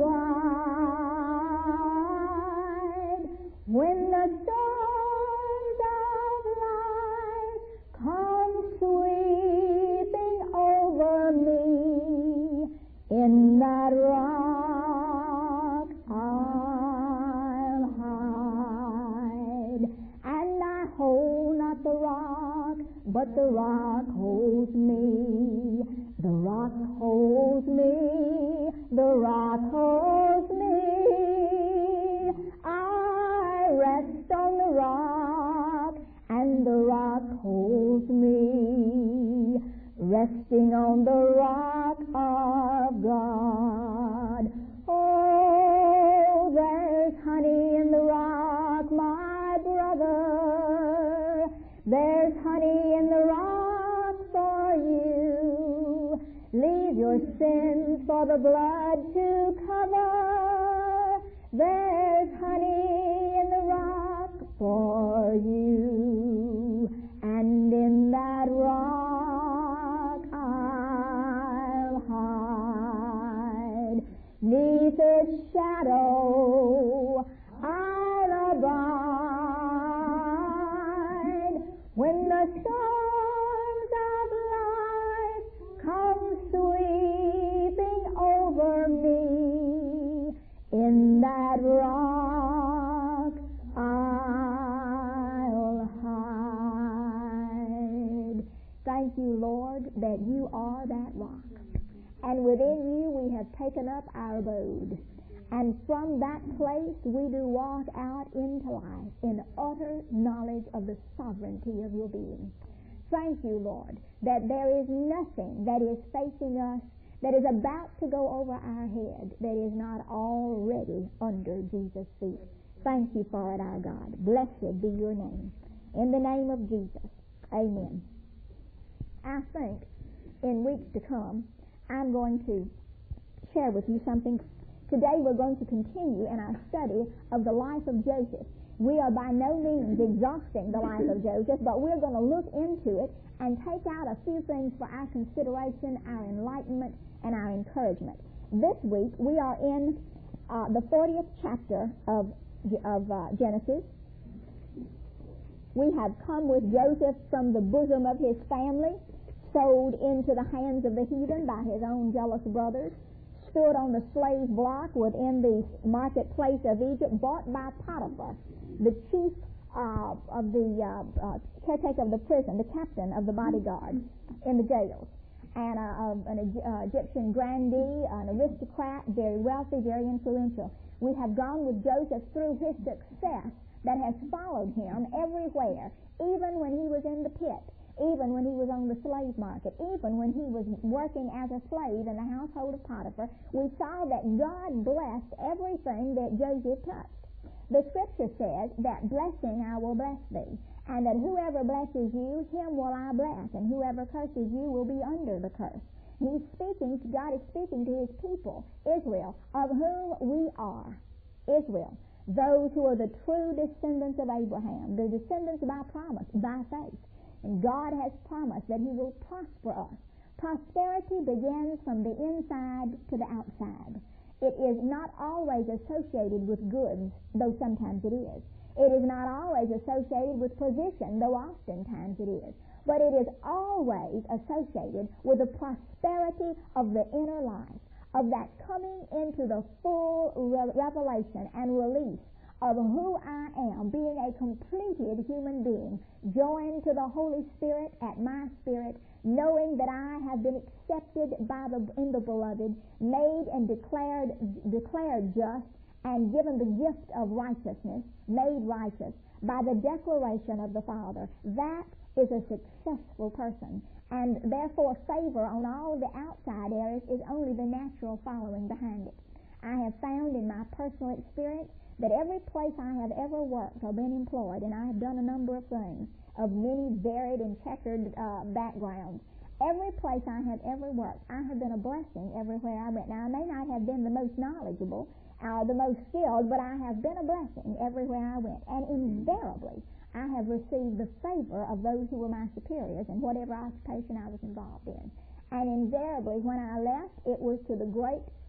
bride. When the storms of life come sweeping over me, in that rock I'll hide. And I hold not the rock, but the rock holds me. The rock holds me. The rock holds me. I rest on the rock, and the rock holds me. Resting on the rock of God. Oh, there's honey in the rock, my brother. There's honey in the rock for you. Leave your sins for the blood to cover. There's honey in the rock for you. And in that rock I'll hide. 'Neath its shadow I'll abide. When the storms of life come sweeping over me, in that rock I'll hide. Thank you, Lord, that you are that rock. And within you we have taken up our abode. And from that place we do walk out into life in utter knowledge of the sovereignty of your being. Thank you, Lord, that there is nothing that is facing us that is about to go over our head that is not already under Jesus' feet. Thank you for it, our God. Blessed be your name. In the name of Jesus, amen. I think in weeks to come, I'm going to share with you something. Today we're going to continue in our study of the life of Joseph. We are by no means exhausting the life of Joseph, but we're going to look into it and take out a few things for our consideration, our enlightenment, and our encouragement. This week we are in the 40th chapter of Genesis. We have come with Joseph from the bosom of his family, sold into the hands of the heathen by his own jealous brothers, stood on the slave block within the marketplace of Egypt, bought by Potiphar, the chief of the caretaker of the prison, the captain of the bodyguard in the jails, and an Egyptian grandee, an aristocrat, very wealthy, very influential. We have gone with Joseph through his success that has followed him everywhere, even when he was in the pit, even when he was on the slave market, even when he was working as a slave in the household of Potiphar. We saw that God blessed everything that Joseph touched. The scripture says that blessing I will bless thee, and that whoever blesses you, him will I bless, and whoever curses you will be under the curse. God is speaking to his people, Israel, of whom we are. Israel, those who are the true descendants of Abraham, the descendants by promise, by faith. And God has promised that he will prosper us. Prosperity begins from the inside to the outside. It is not always associated with goods, though sometimes it is. It is not always associated with position, though oftentimes it is. But it is always associated with the prosperity of the inner life, of that coming into the full revelation and release of who I am, being a completed human being, joined to the Holy Spirit at my spirit, knowing that I have been accepted in the beloved, made and declared just, and given the gift of righteousness, made righteous by the declaration of the Father. That is a successful person, and therefore favor on all the outside areas is only the natural following behind it. I have found in my personal experience that every place I have ever worked or been employed, and I have done a number of things of many varied and checkered backgrounds, every place I have ever worked, I have been a blessing everywhere I went. Now, I may not have been the most knowledgeable, the most skilled, but I have been a blessing everywhere I went. And invariably, I have received the favor of those who were my superiors in whatever occupation I was involved in. And invariably, when I left, it was to the great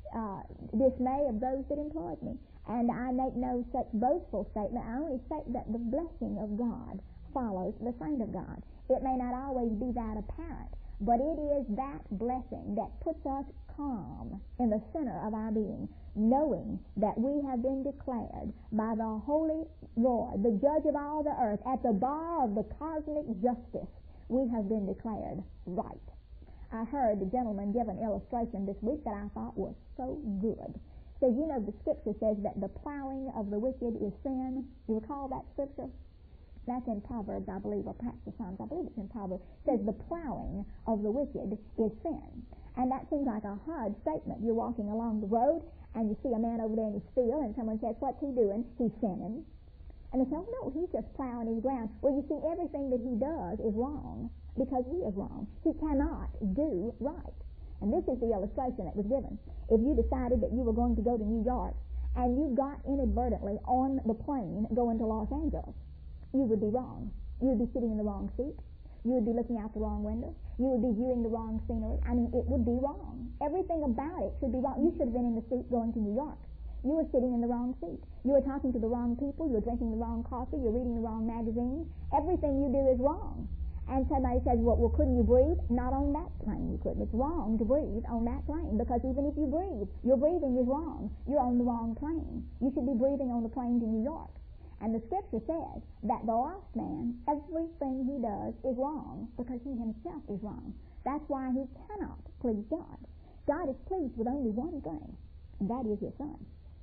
dismay of those that employed me. And I make no such boastful statement. I only state that the blessing of God follows the saint of God. It may not always be that apparent, but it is that blessing that puts us calm in the center of our being, knowing that we have been declared by the Holy Lord, the judge of all the earth, at the bar of the cosmic justice. We have been declared right. I heard a gentleman give an illustration this week that I thought was so good. He says, you know, the scripture says that the plowing of the wicked is sin. You recall that scripture? That's in Proverbs, I believe, or perhaps the Psalms. I believe it's in Proverbs. It says the plowing of the wicked is sin. And that seems like a hard statement. You're walking along the road, and you see a man over there in his field, and someone says, what's he doing? He's sinning. And they say, oh, no, he's just plowing his ground. Well, you see, everything that he does is wrong because he is wrong. He cannot do right. And this is the illustration that was given. If you decided that you were going to go to New York, and you got inadvertently on the plane going to Los Angeles, you would be wrong. You would be sitting in the wrong seat. You would be looking out the wrong window. You would be viewing the wrong scenery. I mean, it would be wrong. Everything about it should be wrong. You should have been in the seat going to New York. You were sitting in the wrong seat. You were talking to the wrong people. You were drinking the wrong coffee. You're reading the wrong magazine. Everything you do is wrong. And somebody says, well, couldn't you breathe? Not on that plane you couldn't. It's wrong to breathe on that plane because even if you breathe, your breathing is wrong. You're on the wrong plane. You should be breathing on the plane to New York. And the scripture says that the lost man, everything he does is wrong because he himself is wrong. That's why he cannot please God. God is pleased with only one thing, and that is his Son.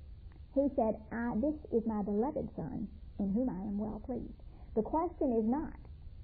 He said, this is my beloved Son, in whom I am well pleased. The question is not,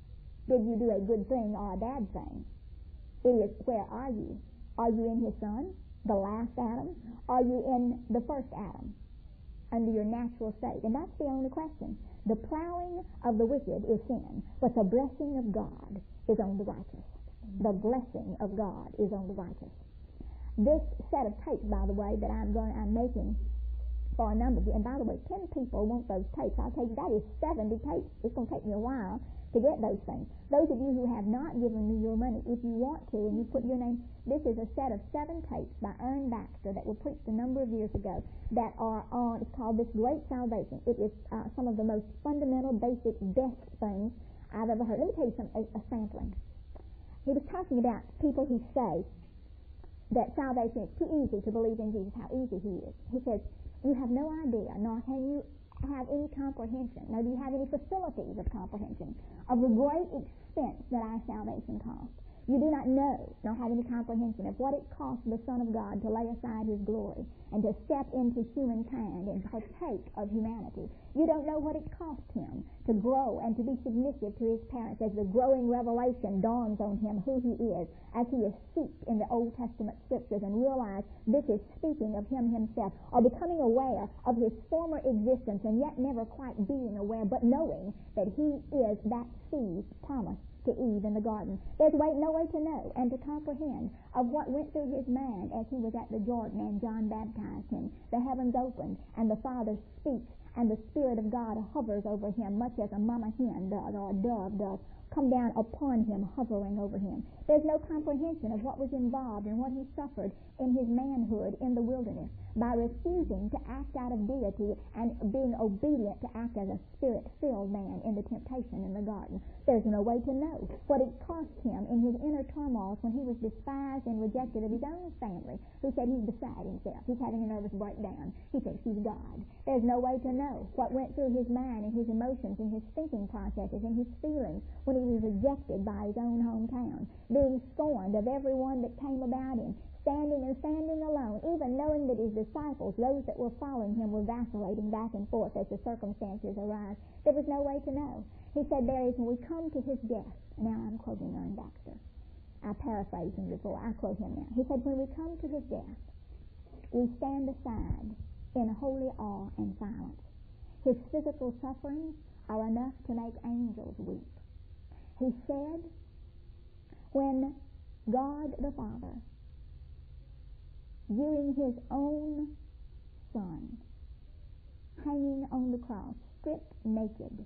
did you do a good thing or a bad thing? It is, where are you? Are you in his Son, the last Adam? Are you in the first Adam, under your natural state? And that's the only question. The plowing of the wicked is sin, but the blessing of God is on the righteous. The blessing of God is on the righteous. This set of tapes, by the way, that I'm making for a number of you, and by the way, 10 people want those tapes. I'll tell you, that is 70 tapes. It's going to take me a while to get those things. Those of you who have not given me your money, if you want to, and you put your name, this is a set of 7 tapes by Ern Baxter that were preached a number of years ago that are on, it's called This Great Salvation. It is some of the most fundamental, basic, best things I've ever heard. Let me tell you a sampling. He was talking about people who say that salvation is too easy to believe in Jesus, how easy he is. He says, you have no idea, nor can you have any comprehension, nor do you have any facilities of comprehension of the great expense that our salvation cost. You do not know, nor have any comprehension of what it cost the Son of God to lay aside his glory and to step into humankind and partake of humanity. You don't know what it cost him to grow and to be submissive to his parents as the growing revelation dawns on him who he is, as he is steeped in the Old Testament scriptures and realize this is speaking of him himself, or becoming aware of his former existence and yet never quite being aware, but knowing that he is that seed promised to Eve in the garden. There's no way to know and to comprehend of what went through his mind as he was at the Jordan and John baptized him. The heavens opened and the Father speaks and the Spirit of God hovers over him much as a mama hen does or a dove does, come down upon him, hovering over him. There's no comprehension of what was involved and what he suffered in his manhood in the wilderness by refusing to act out of deity and being obedient to act as a spirit-filled man in the temptation in the garden. There's no way to know what it cost him in his inner turmoils when he was despised and rejected of his own family, who said he's beside himself, he's having a nervous breakdown, he thinks he's God. There's no way to know what went through his mind and his emotions and his thinking processes and his feelings when he was rejected by his own hometown, being scorned of everyone that came about him, standing alone, even knowing that his disciples, those that were following him, were vacillating back and forth as the circumstances arise. There was no way to know. He said, there is when we come to his death. Now I'm quoting Ern Baxter. I paraphrased him before. I quote him now. He said, when we come to his death, we stand aside in holy awe and silence. His physical sufferings are enough to make angels weep. He said, when God the Father, viewing his own Son hanging on the cross, stripped naked,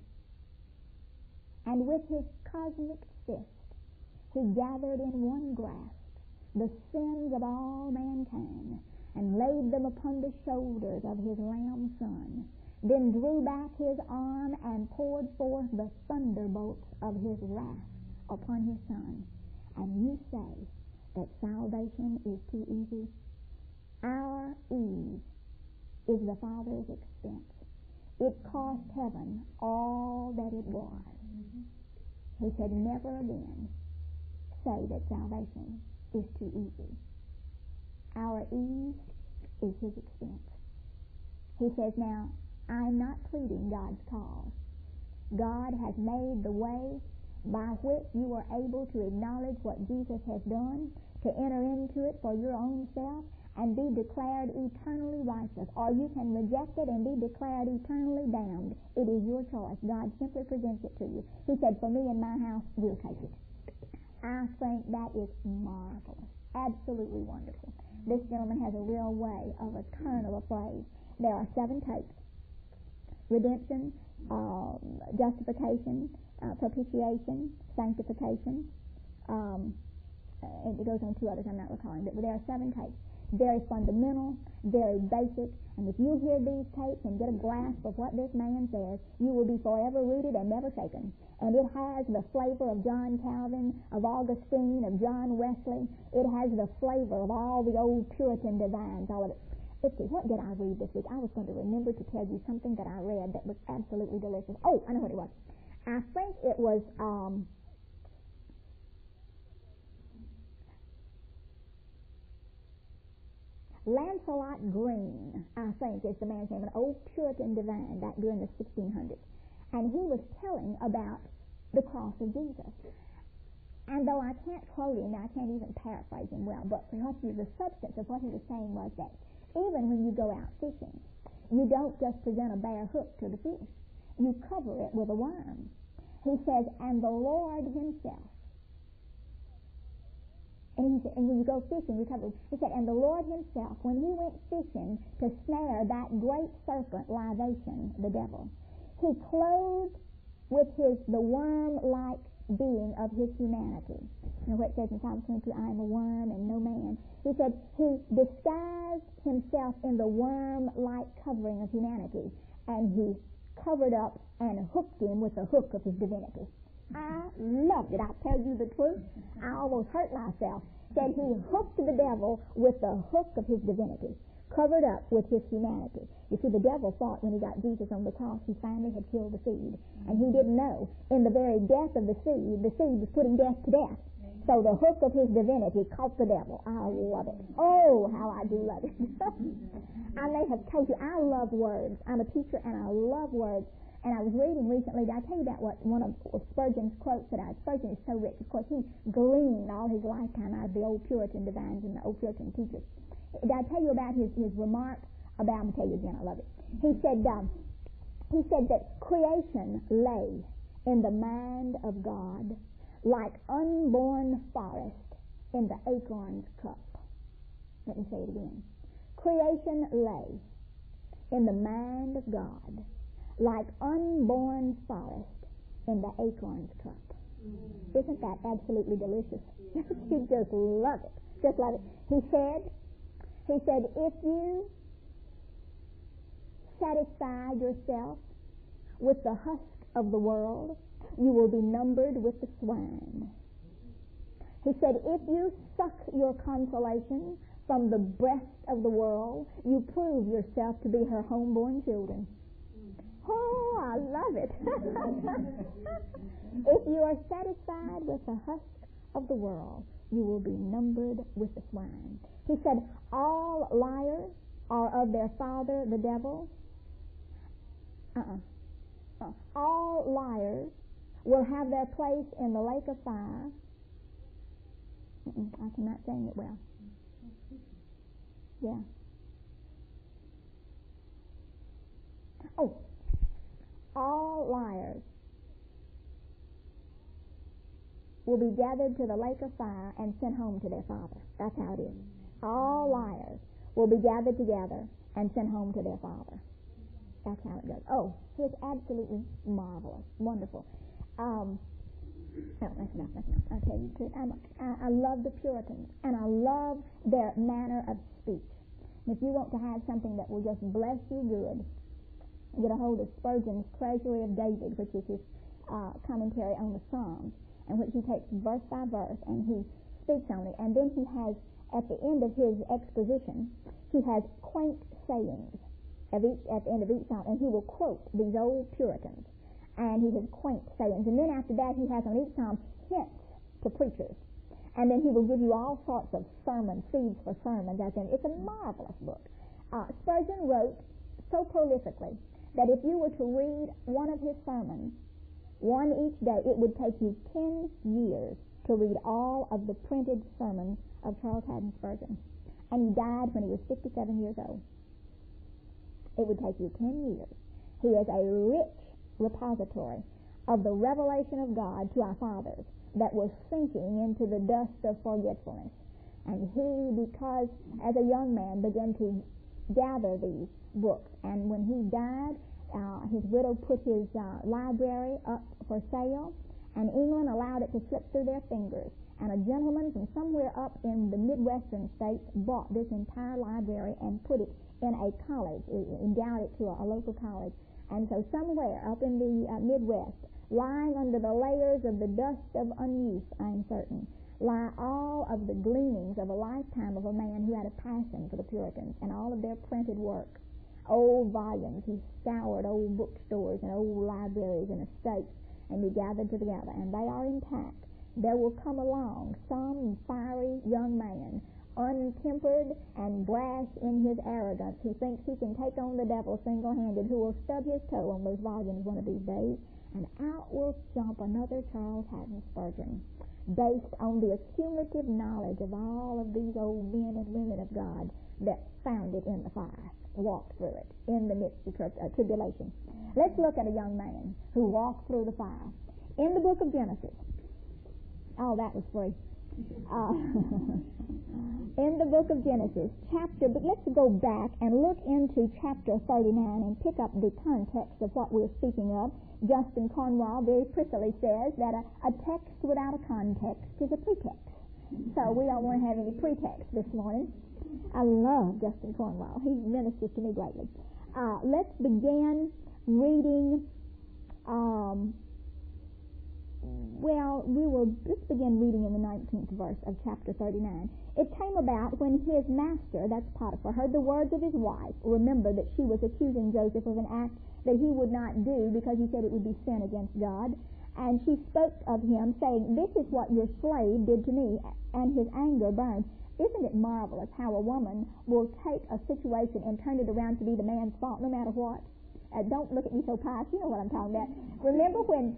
and with his cosmic fist he gathered in one grasp the sins of all mankind and laid them upon the shoulders of his lamb son, then drew back his arm and poured forth the thunderbolts of his wrath upon his son. And you say that salvation is too easy? Our ease is the Father's expense. It cost heaven all that it was. He said, never again say that salvation is too easy. Our ease is his expense. He says, now, I'm not pleading God's cause. God has made the way by which you are able to acknowledge what Jesus has done, to enter into it for your own self, and be declared eternally righteous. Or you can reject it and be declared eternally damned. It is your choice. God simply presents it to you. He said, for me and my house, we'll take it. I think that is marvelous. Absolutely wonderful. This gentleman has a real way of a turn of a phrase. There are 7 takes. Redemption, justification, propitiation, sanctification, and it goes on 2 others I'm not recalling, but there are 7 takes. Very fundamental, very basic, and if you hear these tapes and get a grasp of what this man says, you will be forever rooted and never shaken. And it has the flavor of John Calvin, of Augustine, of John Wesley. It has the flavor of all the old Puritan divines, all of it. Let's see, what did I read this week? I was going to remember to tell you something that I read that was absolutely delicious. Oh, I know what it was. I think it was Lancelot Green, I think is the man's name, an old Puritan divine back during the 1600s. And he was telling about the cross of Jesus. And though I can't quote him, I can't even paraphrase him well, but the substance of what he was saying was that even when you go out fishing, you don't just present a bare hook to the fish. You cover it with a worm. He says, and the Lord himself, and when you go fishing, you cover it. He said, and the Lord himself, when he went fishing to snare that great serpent, libation, the devil, he clothed with the worm-like being of his humanity. You know what it says in Psalm 22, I am a worm and no man. He said he disguised himself in the worm-like covering of humanity, and he covered up and hooked him with the hook of his divinity. I loved it. I tell you the truth, I almost hurt myself. Said he hooked the devil with the hook of his divinity, covered up with his humanity. You see, the devil thought when he got Jesus on the cross, he finally had killed the seed. And he didn't know, in the very death of the seed was putting death to death. So the hook of his divinity caught the devil. I love it. Oh, how I do love it. I may have told you, I love words. I'm a teacher and I love words. And I was reading recently, did I tell you about what one of Spurgeon's quotes that Spurgeon is so rich. Of course, he gleaned all his lifetime out of the old Puritan divines and the old Puritan teachers. Did I tell you about his remark about, I'm going to tell you again, I love it. He said that creation lay in the mind of God like unborn forest in the acorn's cup. Let me say it again. Creation lay in the mind of God like unborn forest in the acorn's cup. Isn't that absolutely delicious? You just love it. Just love it. He said, if you satisfy yourself with the husk of the world, you will be numbered with the swine. He said, if you suck your consolation from the breast of the world, you prove yourself to be her homeborn children. Oh, I love it. If you are satisfied with the husk of the world, you will be numbered with the swine. He said, all liars are of their father, the devil. All liars will have their place in the lake of fire. I'm not saying it well. Yeah. Oh, all liars will be gathered to the lake of fire and sent home to their father. That's how it is. All liars will be gathered together and sent home to their father. That's how it goes. Oh, it's absolutely marvelous, wonderful. No, that's enough. I'll tell you the truth. I love the Puritans, and I love their manner of speech. If you want to have something that will just bless you good, get a hold of Spurgeon's Treasury of David, which is his commentary on the Psalms, in which he takes verse by verse and he speaks on it. And then he has, at the end of his exposition, he has quaint sayings at the end of each psalm, and he will quote these old Puritans, and he has quaint sayings. And then after that, he has on each psalm hints to preachers. And then he will give you all sorts of sermons, seeds for sermons. It's a marvelous book. Spurgeon wrote so prolifically that if you were to read one of his sermons, one each day, it would take you 10 years to read all of the printed sermons of Charles Haddon Spurgeon. And he died when he was 57 years old. It would take you 10 years. He is a rich repository of the revelation of God to our fathers that was sinking into the dust of forgetfulness. And he, because as a young man, began to gather these books. And when he died, his widow put his library up for sale, and England allowed it to slip through their fingers. And a gentleman from somewhere up in the Midwestern states bought this entire library and put it in a college, endowed it to a local college. And so somewhere up in the Midwest, lying under the layers of the dust of unuse, I'm certain, lie all of the gleanings of a lifetime of a man who had a passion for the Puritans and all of their printed work. Old volumes, he scoured old bookstores and old libraries and estates, and he gathered together, and they are intact. There will come along some fiery young man, untempered and brash in his arrogance, who thinks he can take on the devil single-handed, who will stub his toe on those volumes one of these days, and out will jump another Charles Haddon Spurgeon, based on the accumulative knowledge of all of these old men and women of God that found it in the fire, walked through it in the midst of tribulation. Let's look at a young man who walked through the fire. In the book of Genesis, that was free. In the book of Genesis, but let's go back and look into chapter 39 and pick up the context of what we're speaking of. Justin Cornwall very prettily says that a text without a context is a pretext. So we don't want to have any pretext this morning. I love Justin Cornwall. He ministers to me greatly. Let's begin reading. We will just begin reading in the 19th verse of chapter 39. It came about when his master, that's Potiphar, heard the words of his wife. Remember that she was accusing Joseph of an act that he would not do because he said it would be sin against God. And she spoke of him, saying, "This is what your slave did to me," and his anger burned. Isn't it marvelous how a woman will take a situation and turn it around to be the man's fault no matter what? Don't look at me so pious. You know what I'm talking about. Remember when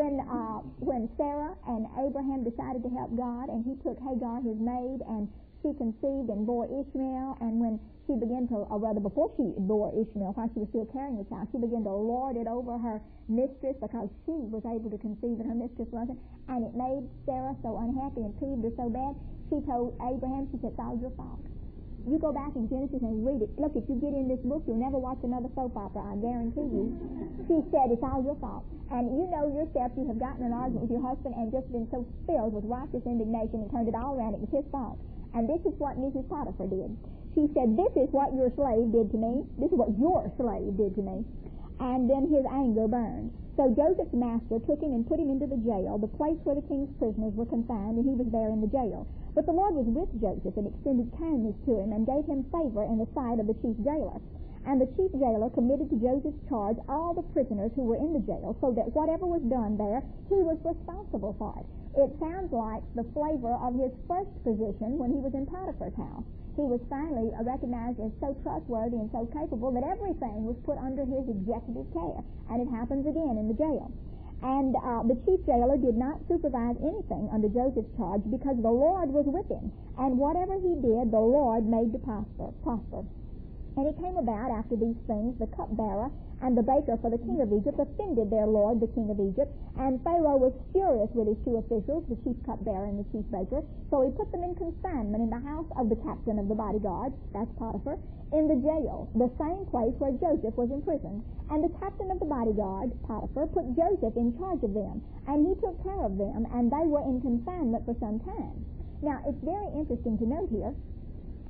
Sarah and Abraham decided to help God, and he took Hagar, his maid, and she conceived and bore Ishmael, and when she began to, or rather before she bore Ishmael, while she was still carrying the child, she began to lord it over her mistress because she was able to conceive and her mistress wasn't, and it made Sarah so unhappy and peeved her so bad, she told Abraham, she said, "It's all your fault. You go back in Genesis and read it. Look, if you get in this book, you'll never watch another soap opera, I guarantee you." She said, "It's all your fault." And you know yourself, you have gotten in an argument with your husband and just been so filled with righteous indignation and turned it all around. It was his fault. And this is what Mrs. Potiphar did. She said, "This is what your slave did to me. This is what your slave did to me." And then his anger burned. So Joseph's master took him and put him into the jail, the place where the king's prisoners were confined, and he was there in the jail. But the Lord was with Joseph and extended kindness to him and gave him favor in the sight of the chief jailer. And the chief jailer committed to Joseph's charge all the prisoners who were in the jail, so that whatever was done there, he was responsible for it. It sounds like the flavor of his first position when he was in Potiphar's house. He was finally recognized as so trustworthy and so capable that everything was put under his executive care. And it happens again in the jail. And the chief jailer did not supervise anything under Joseph's charge because the Lord was with him. And whatever he did, the Lord made to prosper. And it came about after these things, the cupbearer and the baker for the king of Egypt offended their lord, the king of Egypt, and Pharaoh was furious with his two officials, the chief cupbearer and the chief baker, so he put them in confinement in the house of the captain of the bodyguard, that's Potiphar, in the jail, the same place where Joseph was imprisoned. And the captain of the bodyguard, Potiphar, put Joseph in charge of them, and he took care of them, and they were in confinement for some time. Now, it's very interesting to note here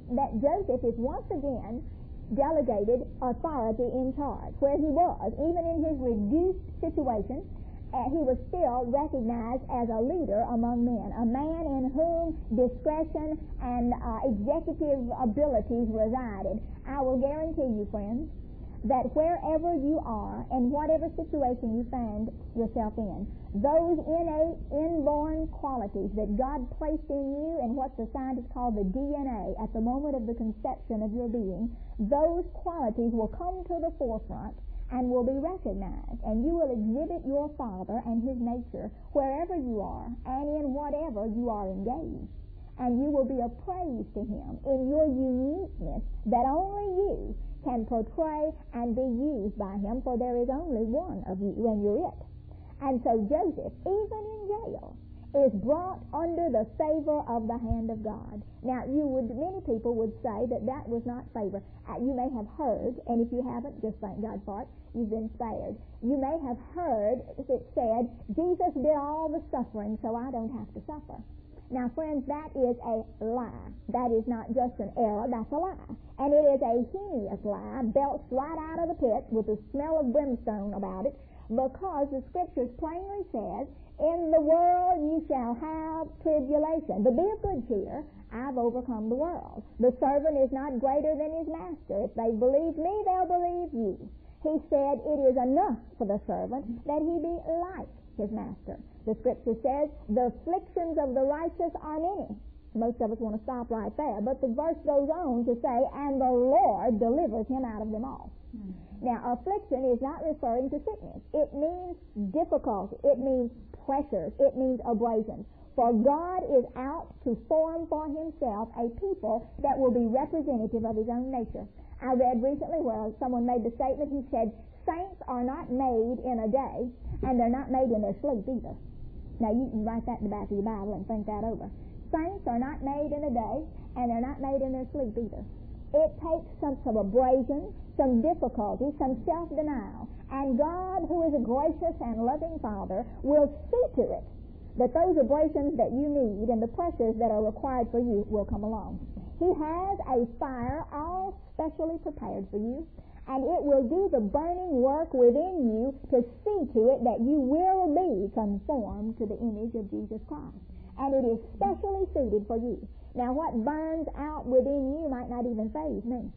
that Joseph is once again delegated authority in charge. Where he was, even in his reduced situation, he was still recognized as a leader among men, a man in whom discretion and executive abilities resided. I will guarantee you, friends, that wherever you are and whatever situation you find yourself in, those innate, inborn qualities that God placed in you and what the scientists call the DNA at the moment of the conception of your being, those qualities will come to the forefront and will be recognized, and you will exhibit your Father and His nature wherever you are and in whatever you are engaged. And you will be a praise to Him in your uniqueness that only you can portray and be used by Him, for there is only one of you and you're it. And so Joseph, even in jail, is brought under the favor of the hand of God. Now, many people would say that that was not favor. You may have heard, and if you haven't, just thank God for it, you've been spared. You may have heard it said, Jesus did all the suffering, so I don't have to suffer. Now, friends, that is a lie. That is not just an error, that's a lie. And it is a heinous lie, belched right out of the pit with the smell of brimstone about it, because the Scriptures plainly says, in the world you shall have tribulation. But be of good cheer, I've overcome the world. The servant is not greater than his master. If they believe me, they'll believe you. He said it is enough for the servant that he be like his master. The Scripture says, the afflictions of the righteous are many. Most of us want to stop right there, but the verse goes on to say, and the Lord delivers him out of them all. Now, affliction is not referring to sickness. It means difficulty. It means pressures. It means abrasions. For God is out to form for Himself a people that will be representative of His own nature. I read recently where someone made the statement, he said, saints are not made in a day, and they're not made in their sleep either. Now, you can write that in the back of your Bible and think that over. Saints are not made in a day, and they're not made in their sleep either. It takes some abrasion, some difficulty, some self-denial. And God, who is a gracious and loving Father, will see to it that those abrasions that you need and the pressures that are required for you will come along. He has a fire all specially prepared for you, and it will do the burning work within you to see to it that you will be conformed to the image of Jesus Christ. And it is specially suited for you. Now, what burns out within you might not even faze me.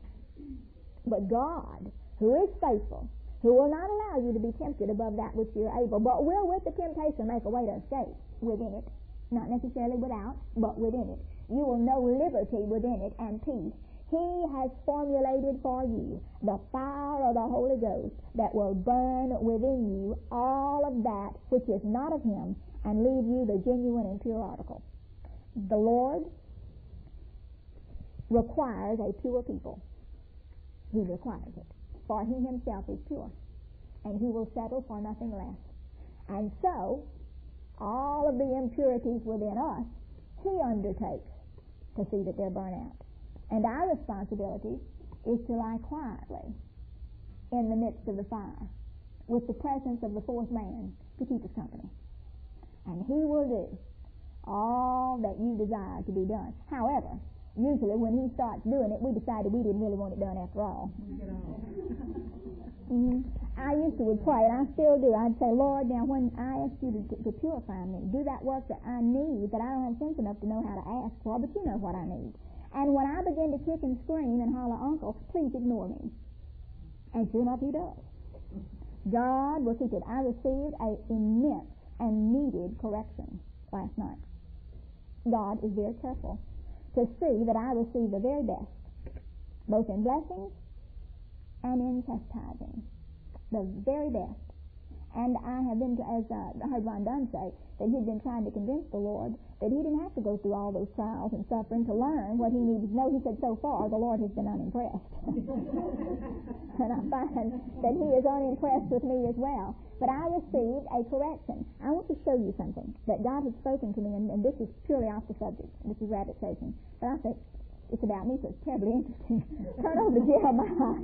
But God, who is faithful, who will not allow you to be tempted above that which you're able, but will with the temptation make a way to escape within it. Not necessarily without, but within it. You will know liberty within it and peace. He has formulated for you the fire of the Holy Ghost that will burn within you all of that which is not of Him and leave you the genuine and pure article. The Lord requires a pure people. He requires it. For He Himself is pure, and He will settle for nothing less. And so, all of the impurities within us, He undertakes to see that they're burnt out. And our responsibility is to lie quietly in the midst of the fire with the presence of the fourth man to keep us company. And He will do all that you desire to be done. However, usually when He starts doing it, we decided we didn't really want it done after all. I used to would pray, and I still do. I'd say, Lord, now when I ask you to purify me, do that work that I need, that I don't have sense enough to know how to ask for, but you know what I need. And when I begin to kick and scream and holler, Uncle, please ignore me. And sure enough, He does. God will teach it. I received an immense and needed correction last night. God is very careful to see that I receive the very best, both in blessings and in chastising. The very best. And I have been, as I heard Ron Dunn say, that he'd been trying to convince the Lord that he didn't have to go through all those trials and suffering to learn what he needed to know. He said, so far, the Lord has been unimpressed. And I find that He is unimpressed with me as well. But I received a correction. I want to show you something that God had spoken to me, and this is purely off the subject. This is rabbit chasing. But I think it's about me, so it's terribly interesting. Turn over to Jeremiah.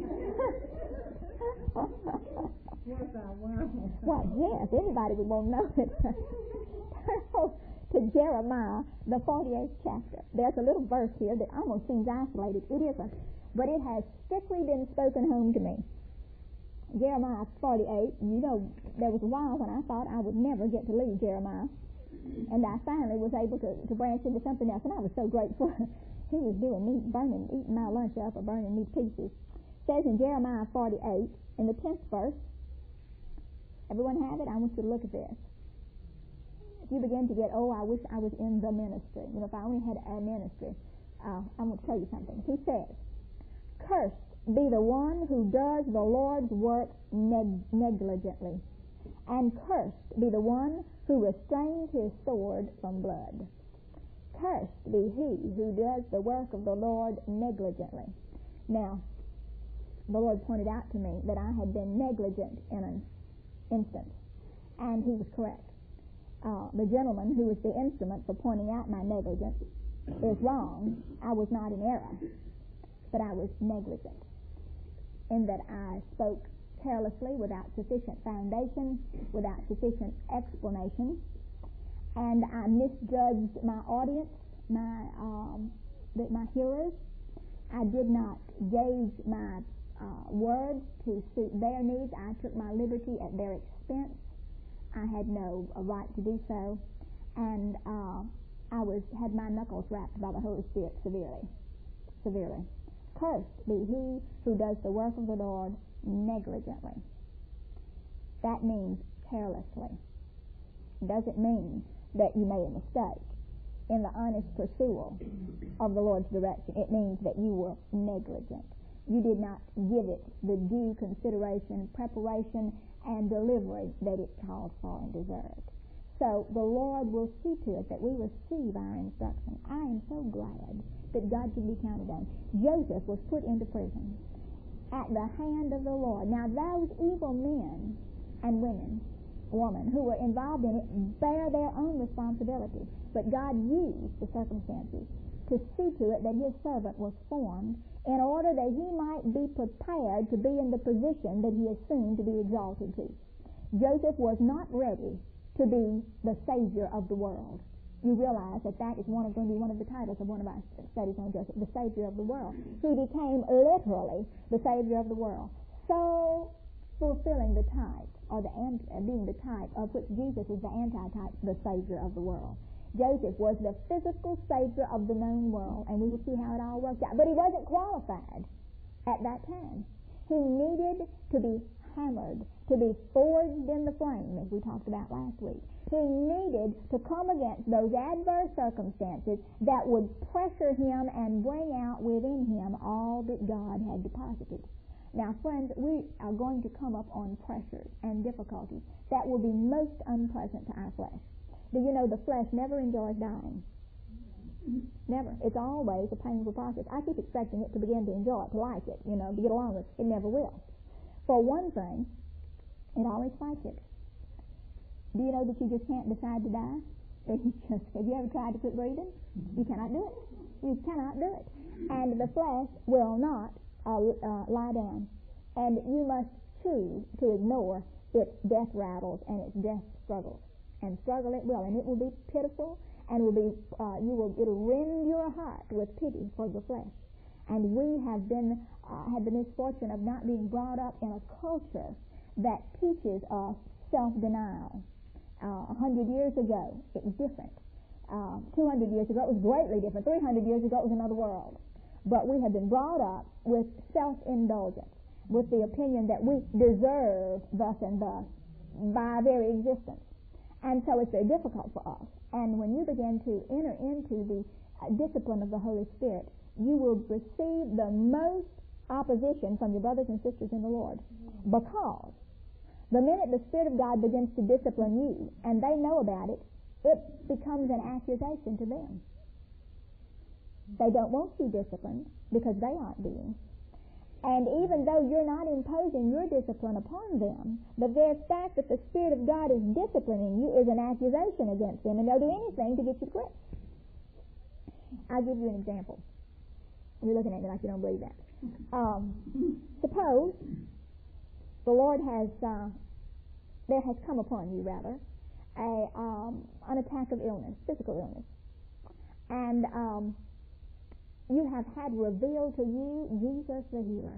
Well, yes, anybody would want to know it. to Jeremiah, the 48th chapter. There's a little verse here that almost seems isolated. It isn't, but it has strictly been spoken home to me. Jeremiah 48, you know, there was a while when I thought I would never get to leave Jeremiah, and I finally was able to branch into something else, and I was so grateful. He was doing me, eating my lunch up or burning me pieces. It says in Jeremiah 48, in the 10th verse, everyone have it? I want you to look at this. If you begin to get, I wish I was in the ministry. You know, if I only had a ministry. I'm going to tell you something. He says, "Cursed be the one who does the Lord's work negligently, and cursed be the one who restrains his sword from blood." Cursed be he who does the work of the Lord negligently. Now, the Lord pointed out to me that I had been negligent in an instance, and he was correct. The gentleman who was the instrument for pointing out my negligence is wrong. I was not in error, but I was negligent in that I spoke carelessly, without sufficient foundation, without sufficient explanation, and I misjudged my audience, my hearers. I did not gauge my words to suit their needs. I took my liberty at their expense. I had no right to do so, and I had my knuckles rapped by the Holy Spirit severely. Cursed be he who does the work of the Lord negligently. That means carelessly. It doesn't mean that you made a mistake in the honest pursuit of the Lord's direction. It means that you were negligent. You did not give it the due consideration, preparation, and delivery that it called for and deserved. So the Lord will see to it that we receive our instruction. I am so glad that God can be counted on. Joseph was put into prison at the hand of the Lord. Now those evil men and women who were involved in it bear their own responsibility. But God used the circumstances to see to it that his servant was formed in order that he might be prepared to be in the position that he is soon to be exalted to. Joseph was not ready to be the Savior of the world. You realize that is going to be one of the titles of one of our studies on Joseph, the Savior of the world. He became literally the Savior of the world, so fulfilling the type, or being the type of which Jesus is the antitype, the Savior of the world. Joseph was the physical Savior of the known world, and we will see how it all worked out. But he wasn't qualified at that time. He needed to be hammered, to be forged in the flame, as we talked about last week. He needed to come against those adverse circumstances that would pressure him and bring out within him all that God had deposited. Now, friends, we are going to come up on pressures and difficulties that will be most unpleasant to our flesh. Do you know the flesh never enjoys dying? Never. It's always a painful process. I keep expecting it to begin to enjoy it, to like it, to get along with it. It never will. For one thing, it always fights it. Do you know that you just can't decide to die? Have you ever tried to quit breathing? You cannot do it. You cannot do it. And the flesh will not lie down. And you must choose to ignore its death rattles and its death struggles. And struggle it will, and it will be pitiful, and it'll rend your heart with pity for the flesh. And we have had the misfortune of not being brought up in a culture that teaches us self-denial. 100 years ago, it was different. 200 years ago, it was greatly different. 300 years ago, it was another world. But we have been brought up with self-indulgence, with the opinion that we deserve thus and thus by our very existence. And so it's very difficult for us. And when you begin to enter into the discipline of the Holy Spirit, you will receive the most opposition from your brothers and sisters in the Lord. Because the minute the Spirit of God begins to discipline you, and they know about it, it becomes an accusation to them. They don't want you disciplined because they aren't being. And even though you're not imposing your discipline upon them, the very fact that the Spirit of God is disciplining you is an accusation against them, and they'll do anything to get you to quit. I'll give you an example. You're looking at me like you don't believe that. Suppose the Lord there has come upon you, rather, an attack of illness, physical illness, and you have had revealed to you Jesus the healer,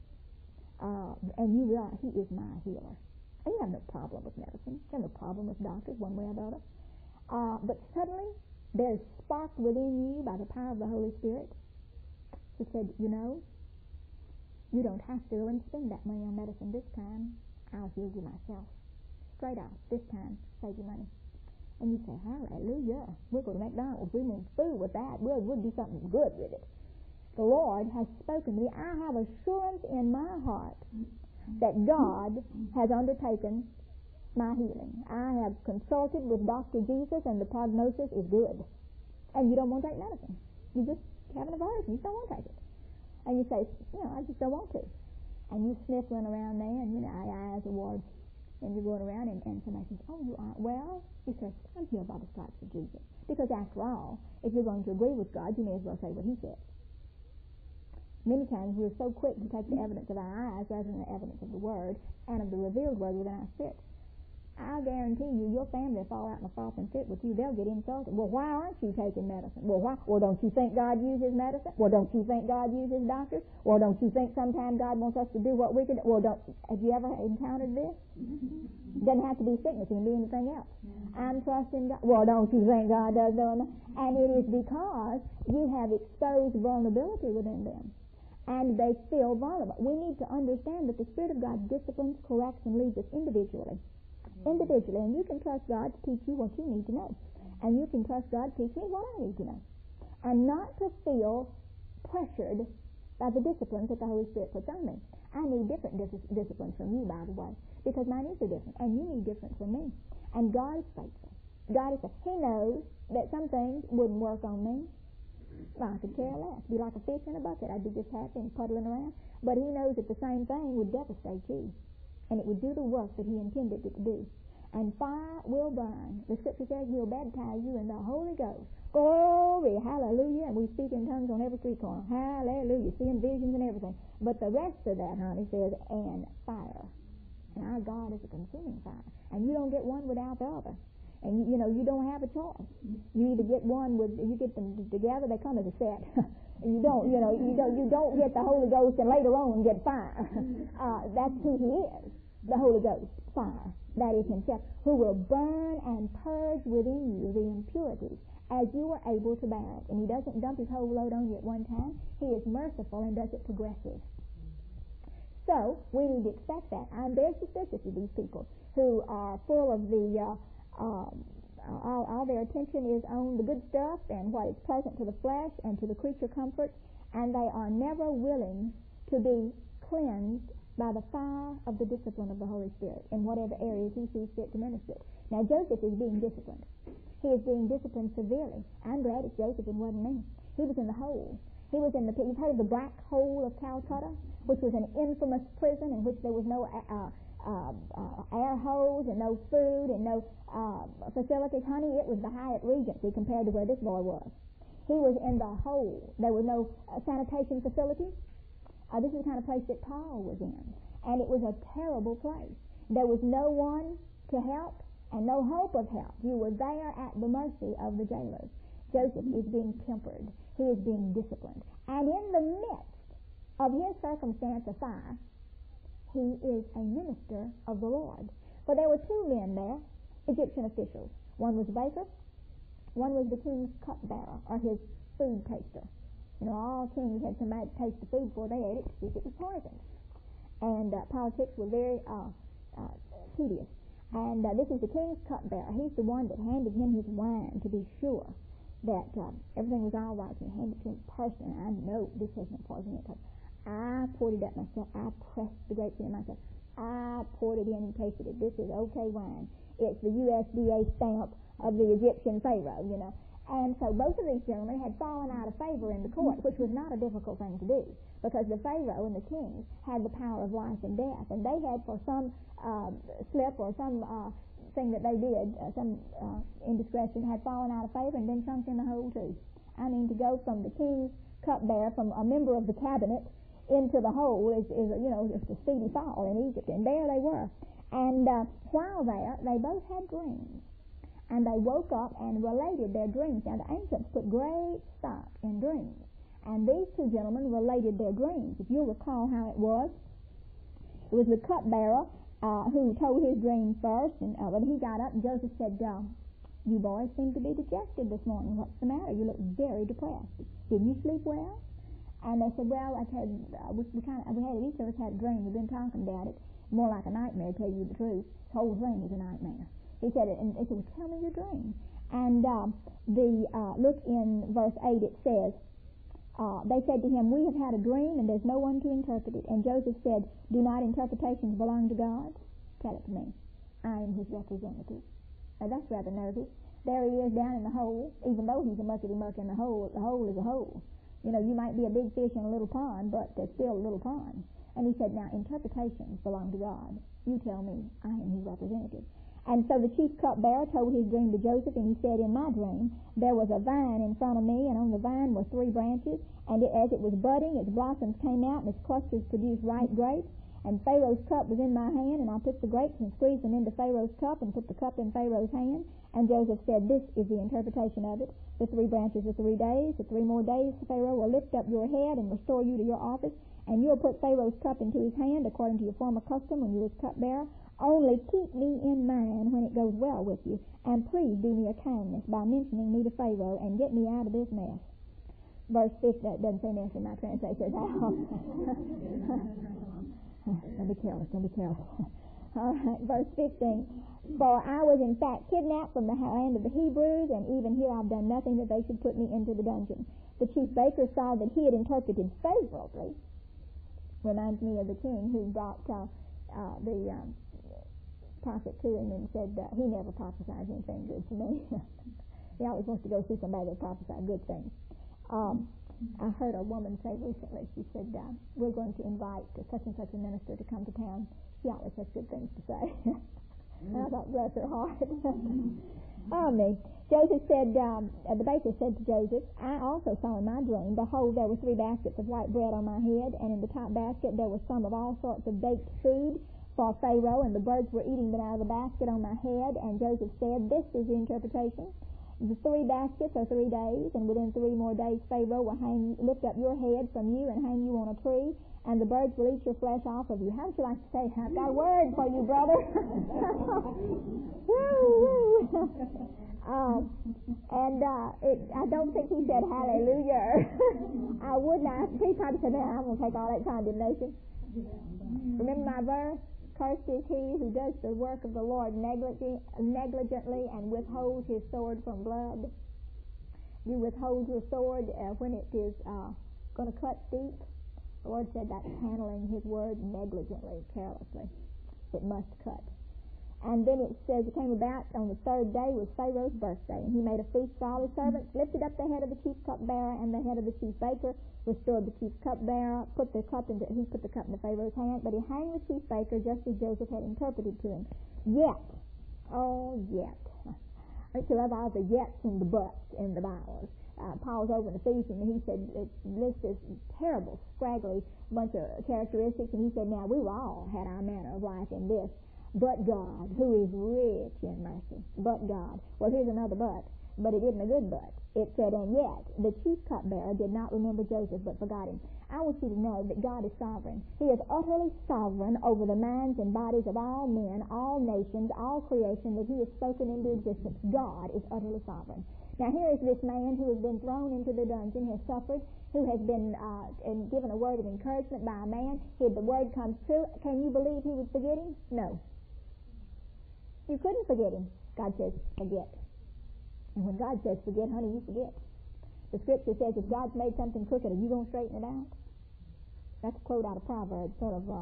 and you realize He is my healer. And you have no problem with medicine. You have no problem with doctors one way or the other. But suddenly, there's sparked within you by the power of the Holy Spirit who said, you don't have to go and spend that money on medicine this time. I'll heal you myself. Straight out, this time, save you money. And you say, hallelujah, we'll go to McDonald's. We want food with that. We'll do something good with it. The Lord has spoken to me. I have assurance in my heart that God has undertaken my healing. I have consulted with Dr. Jesus, and the prognosis is good. And you don't want to take medicine. You just have an aversion. You don't want to take it. And you say, I just don't want to. And you're sniffling around there, and your eyes are wide, and you're going around, and somebody says, oh, you aren't well? He says, I'm healed by the stripes of Jesus. Because after all, if you're going to agree with God, you may as well say what He said. Many times we're so quick to take the evidence of our eyes rather than the evidence of the Word and of the revealed Word within our spirit. I'll guarantee you, your family will fall out in a frothing fit with you. They'll get insulted. Well, why aren't you taking medicine? Well, why? Well, don't you think God uses medicine? Well, don't you think God uses doctors? Well, don't you think sometimes God wants us to do what we can do? Well, have you ever encountered this? Doesn't have to be sickness. It can be anything else. I'm trusting God. Well, don't you think God does doing that? And it is because you have exposed vulnerability within them. And they feel vulnerable. We need to understand that the Spirit of God disciplines, corrects, and leads us individually. And you can trust God to teach you what you need to know. And you can trust God to teach me what I need to know. And not to feel pressured by the disciplines that the Holy Spirit puts on me. I need different disciplines from you, by the way, because my needs are different, and you need different from me. And God is faithful. God is faithful. He knows that some things wouldn't work on me. Well, I could care less. Be like a fish in a bucket. I'd be just happy and puddling around. But He knows that the same thing would devastate you. And it would do the work that He intended it to do. And fire will burn. The Scripture says He'll baptize you in the Holy Ghost. Glory, hallelujah. And we speak in tongues on every street corner. Hallelujah. Seeing visions and everything. But the rest of that, honey, says, and fire. And our God is a consuming fire. And you don't get one without the other. And you don't have a choice. You either get one you get them together, they come as a set. You don't get the Holy Ghost and later on get fire. That's who He is, the Holy Ghost, fire. That is Himself, who will burn and purge within you the impurities as you are able to bear it. And He doesn't dump His whole load on you at one time. He is merciful and does it progressive. So we need to expect that. I'm very suspicious of these people who are full of the all their attention is on the good stuff and what is pleasant to the flesh and to the creature comfort, and they are never willing to be cleansed by the fire of the discipline of the Holy Spirit in whatever areas He sees fit to minister. Now Joseph is being disciplined. He is being disciplined severely. I'm glad it's Joseph and wasn't me. He was in the hole. He was in you've heard of the Black Hole of Calcutta, which was an infamous prison in which there was no air hose and no food and no facilities. Honey, it was the Hyatt Regency compared to where this boy was. He was in the hole. There were no sanitation facilities. This is the kind of place that Paul was in. And it was a terrible place. There was no one to help and no hope of help. You were there at the mercy of the jailers. Joseph is being tempered. He is being disciplined. And in the midst of his circumstance of fire, he is a minister of the Lord. For there were two men there, Egyptian officials. One was a baker, one was the king's cupbearer, or his food taster. All kings had somebody to taste the food before they ate it to see if it was poisoned. And politics were very tedious. And this is the king's cupbearer. He's the one that handed him his wine to be sure that everything was all right. He handed it to him personally. I know this has no poison in it. I poured it up myself. I pressed the grapes in myself. I poured it in and tasted it. This is okay wine. It's the USDA stamp of the Egyptian Pharaoh, And so both of these gentlemen had fallen out of favor in the court, which was not a difficult thing to do, because the Pharaoh and the king had the power of life and death, and they had, for some slip or some thing that they did, some indiscretion, had fallen out of favor and been sunk in the hole too. I mean, to go from the king's cupbearer, from a member of the cabinet, into the hole is just a speedy fall in Egypt. And there they were. And while there, they both had dreams. And they woke up and related their dreams. Now, the ancients put great stock in dreams. And these two gentlemen related their dreams. If you'll recall how it was the cupbearer who told his dream first. And when he got up, Joseph said, "You boys seem to be dejected this morning. What's the matter? You look very depressed. Didn't you sleep well?" And they said, "Well, each of us had a dream. We've been talking about it. More like a nightmare, to tell you the truth. The whole thing is a nightmare." He said, and they said, "Well, tell me your dream." And look in verse 8, it says, they said to him, "We have had a dream, and there's no one to interpret it." And Joseph said, "Do not interpretations belong to God? Tell it to me. I am his representative." Now, that's rather nervous. There he is down in the hole, even though he's a muckety-muck in the hole is a hole. You know, you might be a big fish in a little pond, but there's still a little pond. And he said, "Now, interpretations belong to God. You tell me. I am his representative." And so the chief cupbearer told his dream to Joseph, and he said, "In my dream, there was a vine in front of me, and on the vine were 3 branches, and as it was budding, its blossoms came out, and its clusters produced ripe grapes. And Pharaoh's cup was in my hand, and I took the grapes and squeezed them into Pharaoh's cup and put the cup in Pharaoh's hand." And Joseph said, "This is the interpretation of it. The 3 branches are 3 days. The 3 more days Pharaoh will lift up your head and restore you to your office, and you'll put Pharaoh's cup into his hand according to your former custom when you was cupbearer. Only keep me in mind when it goes well with you, and please do me a kindness by mentioning me to Pharaoh and get me out of this mess." Verse 15, that doesn't say mess in my translation. Don't be careless. All right, verse 15. "For I was in fact kidnapped from the land of the Hebrews, and even here I've done nothing that they should put me into the dungeon." The chief baker saw that he had interpreted favorably. Reminds me of the king who brought the prophet to him and said, "He never prophesies anything good to me." He always wants to go see somebody that prophesies good things. I heard a woman say recently, she said, "We're going to invite such and such a minister to come to town. She always has good things to say." And I thought, bless her heart. Joseph said, the baker said to Joseph, "I also saw in my dream, behold, there were 3 baskets of white bread on my head, and in the top basket there was some of all sorts of baked food for Pharaoh, and the birds were eating them out of the basket on my head." And Joseph said, "This is the interpretation. The 3 baskets are 3 days, and within 3 more days Pharaoh will lift up your head from you and hang you on a tree, and the birds will eat your flesh off of you." How would you like to say, "I've got a word for you, brother"? Woo! I don't think he said hallelujah. I would not. He probably said, "Man, I'm going to take all that condemnation." Remember my verse? "Cursed is he who does the work of the Lord negligently and withholds his sword from blood." You withhold your sword when it is going to cut deep. The Lord said that's handling his word negligently, carelessly. It must cut. And then it says it came about on the 3rd day was Pharaoh's birthday, and he made a feast for all his servants, lifted up the head of the chief cupbearer and the head of the chief baker, restored the chief cupbearer, he put the cup into Pharaoh's hand, but he hanged the chief baker just as Joseph had interpreted to him. Yet. I love all the yets and the buts in the Bible. Paul's over in Ephesians, and he said it lists this terrible, scraggly bunch of characteristics, and he said, "Now we all had our manner of life in this. But God, who is rich in mercy." But God. Well, here's another but it isn't a good but. It said, "And yet the chief cupbearer did not remember Joseph, but forgot him." I want you to know that God is sovereign. He is utterly sovereign over the minds and bodies of all men, all nations, all creation that he has spoken into existence. God is utterly sovereign. Now here is this man who has been thrown into the dungeon, has suffered, who has been given a word of encouragement by a man. The word comes true. Can you believe he would forget him? No. You couldn't forget him. God says, "Forget." And when God says forget, honey, you forget. The scripture says if God's made something crooked, are you going to straighten it out? That's a quote out of Proverbs, sort of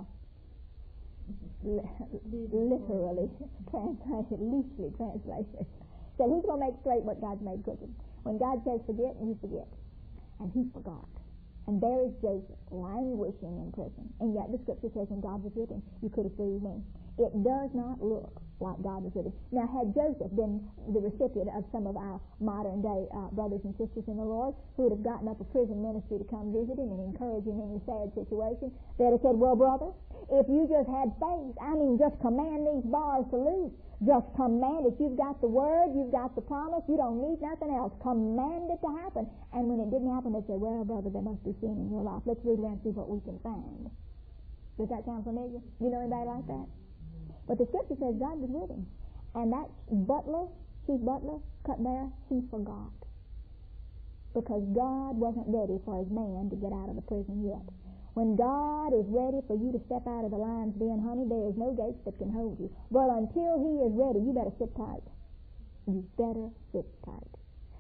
literally translated, loosely translated. So he's going to make straight what God's made crooked. When God says forget, you forget. And he forgot. And there is Joseph languishing in prison. And yet the scripture says when God was with him, you could have freed me. It does not look like God was with him. Now, had Joseph been the recipient of some of our modern day brothers and sisters in the Lord who would have gotten up a prison ministry to come visit him and encourage him in his sad situation, they'd have said, "Well, brother, if you just had faith, just command these bars to loose. Just command it. You've got the word, you've got the promise, you don't need nothing else. Command it to happen. And when it didn't happen, they say, well, brother, there must be sin in your life. Let's read around and see what we can find. Does that sound familiar? You know anybody like that? But the scripture says God was with him. And that chief butler, cupbearer, he forgot. Because God wasn't ready for his man to get out of the prison yet. When God is ready for you to step out of the lion's den, honey, there is no gates that can hold you. Well, until he is ready, you better sit tight. You better sit tight.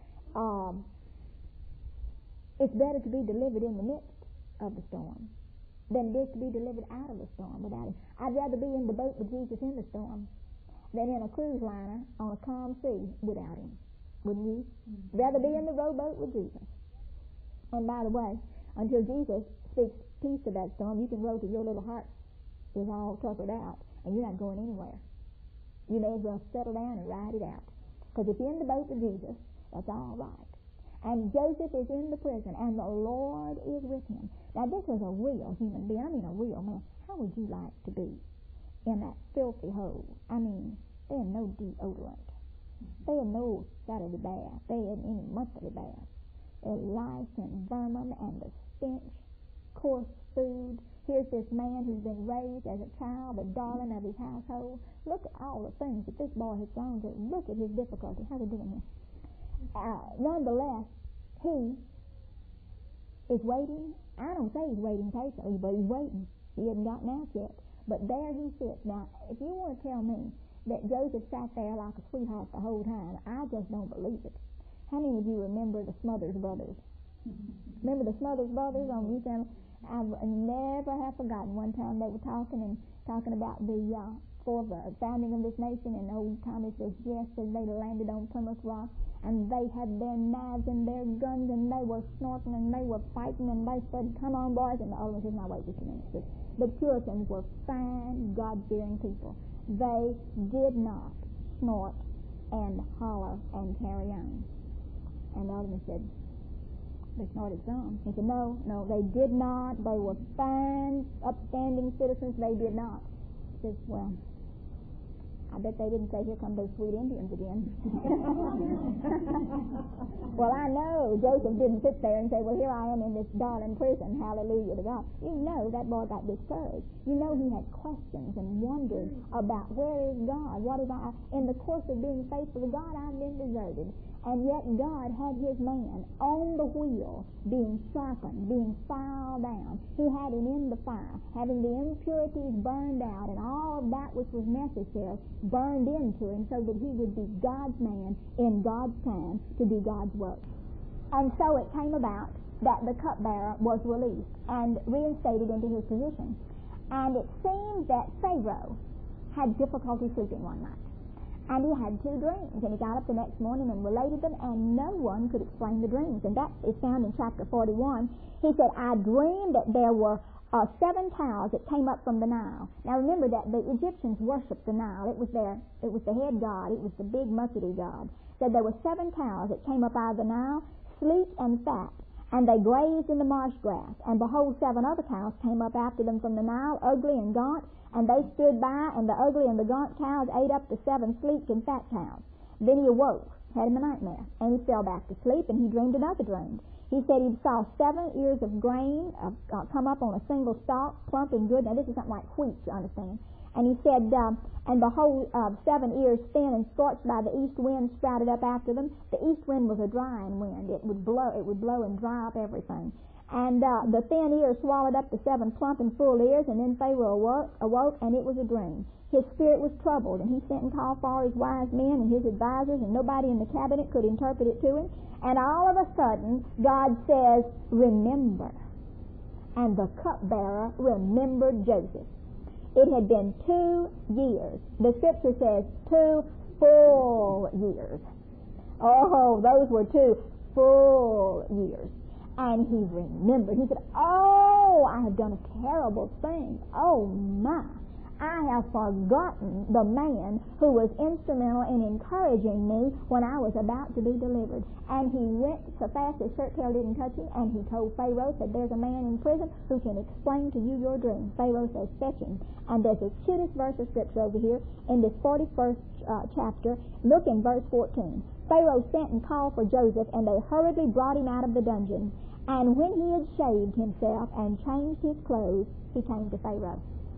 It's better to be delivered in the midst of the storm than it is to be delivered out of the storm without him. I'd rather be in the boat with Jesus in the storm than in a cruise liner on a calm sea without him. Wouldn't you? Rather be in the rowboat with Jesus. And by the way, until Jesus speaks peace to that storm, you can row till your little heart is all tuckered out, and you're not going anywhere. You may as well settle down and ride it out. Because if you're in the boat with Jesus, that's all right. And Joseph is in the prison, and the Lord is with him. Now, this is a real human being. A real man. How would you like to be in that filthy hole? They had no deodorant. They had no Saturday bath. They had any monthly bath. They had lice and vermin and the stench, coarse food. Here's this man who's been raised as a child, the darling of his household. Look at all the things that this boy has gone through. Look at his difficulty. How's he doing here? Nonetheless, he is waiting. I don't say he's waiting patiently, but he's waiting. He hasn't gotten out yet. But there he sits. Now, if you want to tell me that Joseph sat there like a sweetheart the whole time, I just don't believe it. How many of you remember the Smothers Brothers? Remember the Smothers Brothers on Youth Channel? I never have forgotten one time they were talking about the founding of this nation, and old Tommy says, yes, they landed on Plymouth Rock, and they had their knives and their guns, and they were snorting, and they were fighting, and they said, come on, boys, and the other one said, now wait just a minute. The Puritans were fine, God-fearing people. They did not snort and holler and carry on. And the other one said, they snorted some. He said, no, they did not. They were fine, upstanding citizens. They did not. He says, well, I bet they didn't say, here come those sweet Indians again. Well, I know Joseph didn't sit there and say, well, here I am in this darling prison. Hallelujah to God. You know that boy got discouraged. You know he had questions and wondered about where is God? What is I? In the course of being faithful to God, I've been deserted. And yet God had his man on the wheel, being sharpened, being filed down. He had him in the fire, having the impurities burned out, and all of that which was necessary burned into him so that he would be God's man in God's time to do God's work. And so it came about that the cupbearer was released and reinstated into his position. And it seemed that Pharaoh had difficulty sleeping one night. And he had two dreams, and he got up the next morning and related them, and no one could explain the dreams. And that is found in chapter 41. He said, I dreamed that there were 7 cows that came up from the Nile. Now remember that the Egyptians worshipped the Nile. It was the head god. It was the big musky god. Said there were 7 cows that came up out of the Nile, sleek and fat, and they grazed in the marsh grass. And behold, 7 other cows came up after them from the Nile, ugly and gaunt, and they stood by, and the ugly and the gaunt cows ate up the 7 sleek and fat cows. Then he awoke, had him a nightmare, and he fell back to sleep, and he dreamed another dream. He said he saw 7 ears of grain come up on a single stalk, plump and good. Now this is something like wheat, you understand. And he said, and behold, 7 ears thin and scorched by the east wind sprouted up after them. The east wind was a drying wind. It would blow and dry up everything. And the thin ears swallowed up the 7 plump and full ears, and then Pharaoh awoke, and it was a dream. His spirit was troubled, and he sent and called for his wise men and his advisors, and nobody in the cabinet could interpret it to him. And all of a sudden, God says, remember. And the cupbearer remembered Joseph. It had been 2 years. The scripture says 2 full years. Oh, those were 2 full years. And he remembered. He said, oh, I have done a terrible thing. Oh, my. I have forgotten the man who was instrumental in encouraging me when I was about to be delivered. And he went so fast his shirt tail didn't touch him, and he told Pharaoh, said, there's a man in prison who can explain to you your dream. Pharaoh says, fetch him. And there's the cutest verse of Scripture over here in this 41st chapter. Look in verse 14. Pharaoh sent and called for Joseph, and they hurriedly brought him out of the dungeon. And when he had shaved himself and changed his clothes, he came to Pharaoh.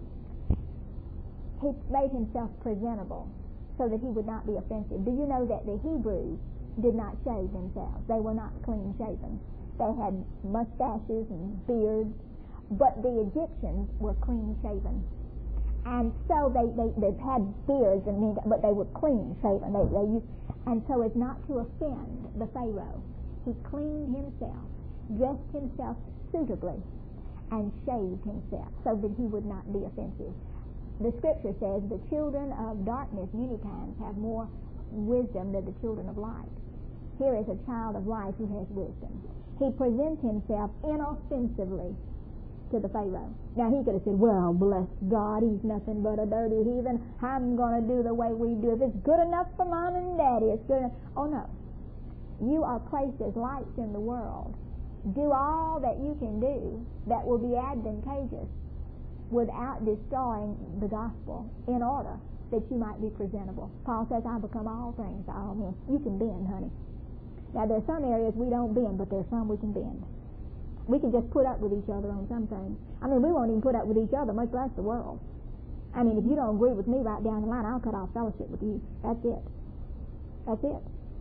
He made himself presentable so that he would not be offensive. Do you know that the Hebrews did not shave themselves? They were not clean shaven. They had mustaches and beards, but the Egyptians were clean shaven. And so they had beards, but they were clean shaven. And so as not to offend the Pharaoh, he cleaned himself, dressed himself suitably, and shaved himself so that he would not be offensive. The Scripture says the children of darkness many times have more wisdom than the children of light. Here is a child of light who has wisdom. He presents himself inoffensively to the Pharaoh. Now he could have said, well, bless God, he's nothing but a dirty heathen. I'm going to do the way we do. If it's good enough for Mom and Daddy, it's good enough. Oh no. You are placed as lights in the world. Do all that you can do that will be advantageous without destroying the gospel in order that you might be presentable. Paul says, I become all things to all men. You can bend, honey. Now, there's some areas we don't bend, but there's some we can bend. We can just put up with each other on some things. I mean, we won't even put up with each other, much less the world. I mean, if you don't agree with me right down the line, I'll cut off fellowship with you. That's it. That's it.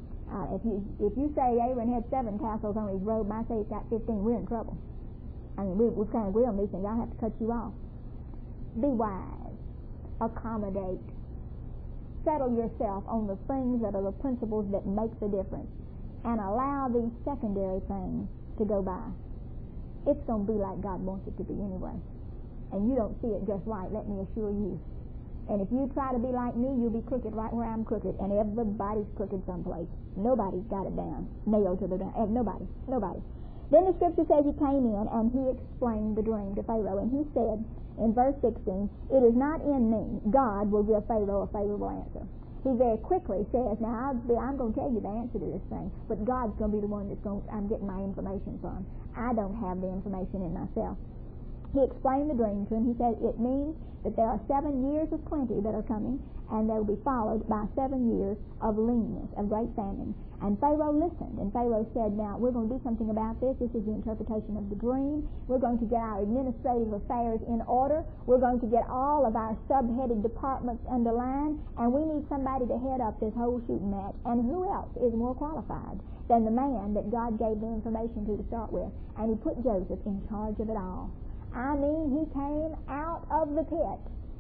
If you say Aaron had 7 tassels on his robe, and I say he's got 15, we're in trouble. I mean, we can't agree on these things. I'll have to cut you off. Be wise. Accommodate. Settle yourself on the things that are the principles that make the difference. And allow these secondary things to go by. It's going to be like God wants it to be anyway. And you don't see it just right, let me assure you. And if you try to be like me, you'll be crooked right where I'm crooked. And everybody's crooked someplace. Nobody's got it down. Nailed to the ground. Nobody. Then the Scripture says he came in and he explained the dream to Pharaoh. And he said, in verse 16, it is not in me. God will give Pharaoh a favorable answer. He very quickly says, now I'm going to tell you the answer to this thing, but God's going to be the one I'm getting my information from. I don't have the information in myself. He explained the dream to him. He said it means that there are 7 years of plenty that are coming, and they will be followed by 7 years of leanness, of great famine. And Pharaoh listened, and Pharaoh said, now, we're going to do something about this. This is the interpretation of the dream. We're going to get our administrative affairs in order. We're going to get all of our subheaded departments underlined, and we need somebody to head up this whole shooting match. And who else is more qualified than the man that God gave the information to start with? And he put Joseph in charge of it all. I mean, he came out of the pit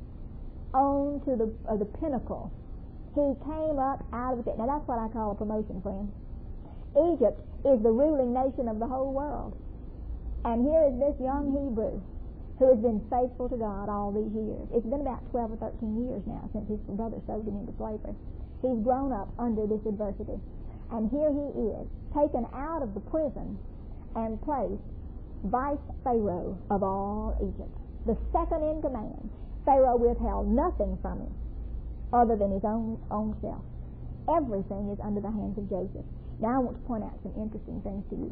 onto the pinnacle. He came up out of the pit. Now, that's what I call a promotion, friends. Egypt is the ruling nation of the whole world. And here is this young Hebrew who has been faithful to God all these years. It's been about 12 or 13 years now since his brother sold him into slavery. He's grown up under this adversity. And here he is, taken out of the prison and placed vice Pharaoh of all Egypt, the second in command. Pharaoh withheld nothing from him other than his own self. Everything is under the hands of Joseph. Now I want to point out some interesting things to you.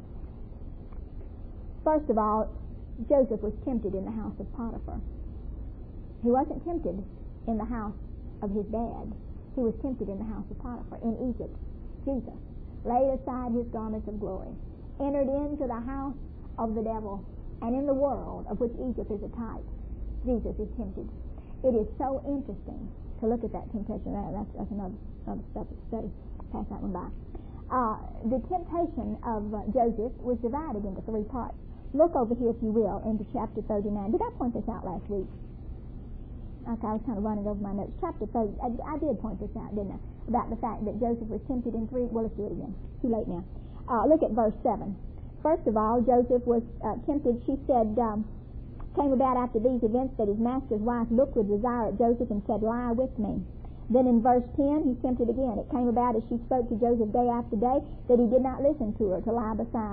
First of all, Joseph was tempted in the house of Potiphar. He wasn't tempted in the house of his dad. He was tempted in the house of Potiphar in Egypt. Jesus laid aside his garments of glory, entered into the house of the devil, and in the world of which Egypt is a type, Jesus is tempted. It is so interesting to look at that temptation. That's another study. Pass that one by. The temptation of Joseph was divided into 3 parts. Look over here, if you will, into chapter 39. Did I point this out last week? Okay, I was kind of running over my notes. Chapter 30, I did point this out, didn't I? About the fact that Joseph was tempted in 3. Well, let's do it again. Too late now. Look at verse 7. First of all, Joseph was tempted. She said, came about after these events that his master's wife looked with desire at Joseph and said, lie with me. Then in verse 10, he's tempted again. It came about as she spoke to Joseph day after day that he did not listen to her to lie beside her.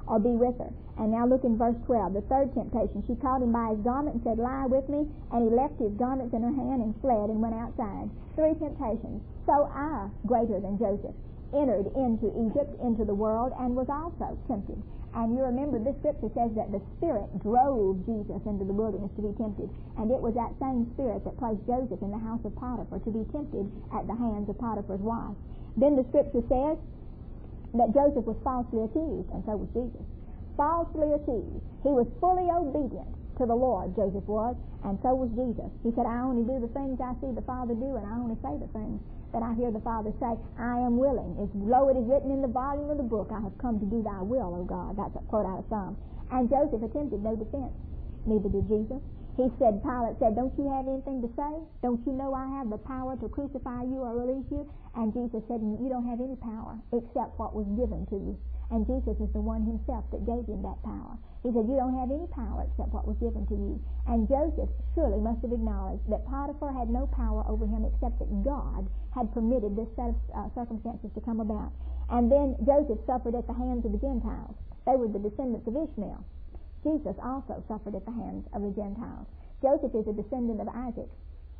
or be with her. And now look in verse 12, the third temptation. She caught him by his garment and said, lie with me. And he left his garments in her hand and fled and went outside. Three temptations. So I, greater than Joseph, entered into Egypt, into the world, and was also tempted. And you remember this scripture says that the Spirit drove Jesus into the wilderness to be tempted. And it was that same Spirit that placed Joseph in the house of Potiphar to be tempted at the hands of Potiphar's wife. Then the scripture says that Joseph was falsely accused, and so was Jesus. Falsely accused. He was fully obedient to the Lord, Joseph was, and so was Jesus. He said, I only do the things I see the Father do, and I only say the things that I hear the Father say. I am willing. As lo, it is written in the volume of the book, I have come to do thy will, O God. That's a quote out of Psalm. And Joseph attempted no defense. Neither did Jesus. He said, Pilate said, don't you have anything to say? Don't you know I have the power to crucify you or release you? And Jesus said, you don't have any power except what was given to you. And Jesus is the one himself that gave him that power. He said, you don't have any power except what was given to you. And Joseph surely must have acknowledged that Potiphar had no power over him except that God had permitted this set of circumstances to come about. And then Joseph suffered at the hands of the Gentiles. They were the descendants of Ishmael. Jesus also suffered at the hands of the Gentiles. Joseph is a descendant of Isaac.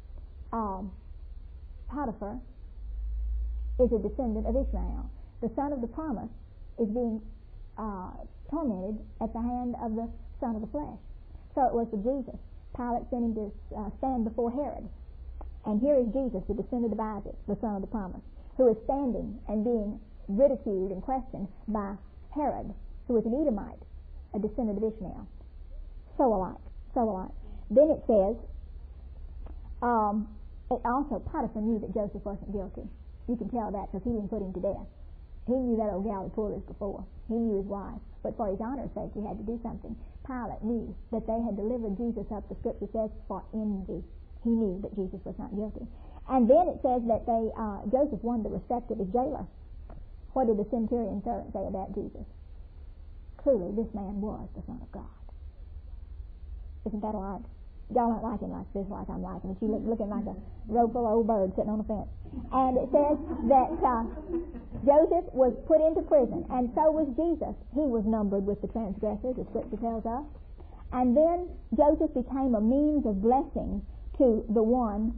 Potiphar is a descendant of Ishmael. The son of the promise is being tormented at the hand of the son of the flesh. So it was for Jesus. Pilate sent him to stand before Herod. And here is Jesus, the descendant of Isaac, the son of the promise, who is standing and being ridiculed and questioned by Herod, who is an Edomite, a descendant of Ishmael. So alike. So alike. Then it says, it also, Potiphar knew that Joseph wasn't guilty. You can tell that because he didn't put him to death. He knew that old gal had pulled this before. He knew his wife. But for his honor's sake, he had to do something. Pilate knew that they had delivered Jesus up, the scripture says, for envy. He knew that Jesus was not guilty. And then it says that Joseph won the respect of his jailer. What did the centurion servant say about Jesus? Truly, this man was the Son of God. Isn't that all right? Y'all don't like him like this, like I'm liking him. She looking like a row full of old birds sitting on a fence. And it says that Joseph was put into prison, and so was Jesus. He was numbered with the transgressors, the scripture tells us. And then Joseph became a means of blessing to the one,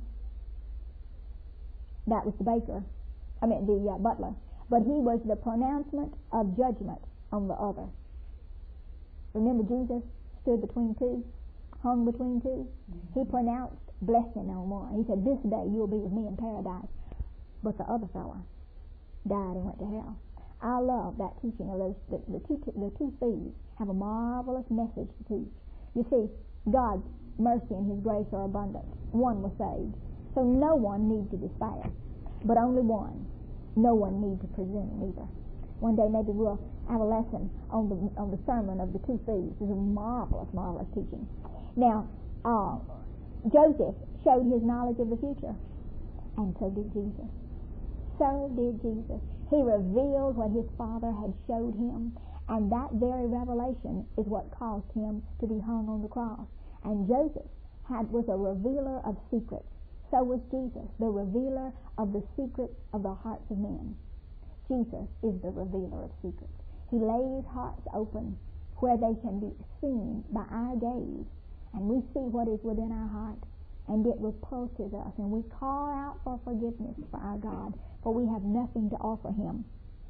that was the butler. But he was the pronouncement of judgment on the other. Remember, Jesus stood between two, hung between two. He pronounced blessing on one. He said, this day you'll be with me in paradise. But the other fellow died and went to hell. I love that teaching of those. The two thieves have a marvelous message to teach. You see, God's mercy and his grace are abundant. One was saved. So no one need to despair, but only one. No one need to presume either. One day maybe we'll have a lesson on the sermon of the two thieves. It's a marvelous, marvelous teaching. Now, Joseph showed his knowledge of the future, and so did Jesus. So did Jesus. He revealed what his Father had showed him, and that very revelation is what caused him to be hung on the cross. And Joseph was a revealer of secrets. So was Jesus, the revealer of the secrets of the hearts of men. Jesus is the revealer of secrets. He lays hearts open where they can be seen by our gaze, and we see what is within our heart, and it repulses us, and we call out for forgiveness for our God, for we have nothing to offer him.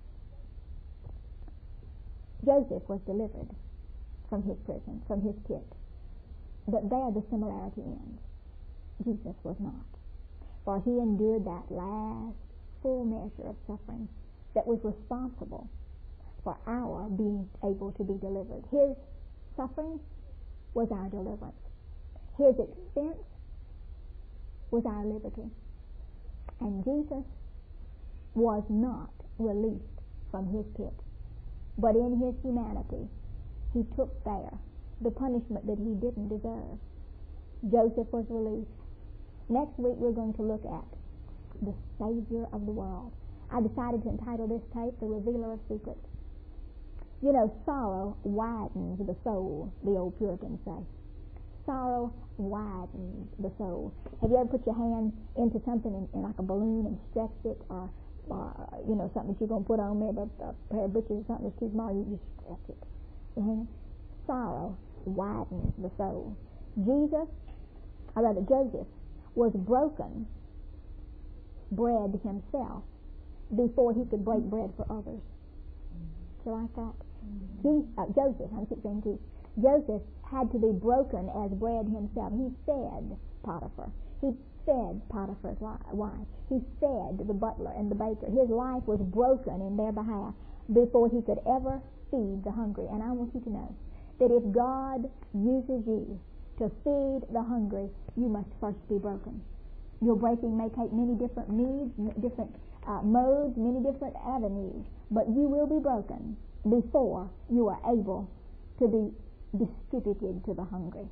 Joseph was delivered from his prison, from his pit, but there the similarity ends. Jesus was not, for he endured that last full measure of suffering that was responsible for our being able to be delivered. His suffering was our deliverance. His expense was our liberty. And Jesus was not released from his pit, but in his humanity he took there the punishment that he didn't deserve. Joseph was released. Next week we're going to look at the Savior of the world. I decided to entitle this tape, The Revealer of Secrets. You know, sorrow widens the soul, the old Puritans say. Sorrow widens the soul. Have you ever put your hand into something in like a balloon and stretched it, or something that you're going to put on, maybe a pair of britches or something that's too small, you just stretch it. Sorrow widens the soul. Joseph was broken bread himself before he could break bread for others. Do you like that? Joseph had to be broken as bread himself. He fed Potiphar. He fed Potiphar's wife. He fed the butler and the baker. His life was broken in their behalf before he could ever feed the hungry. And I want you to know that if God uses you to feed the hungry, you must first be broken. Your breaking may take many different means, different modes, many different avenues, but you will be broken before you are able to be distributed to the hungry.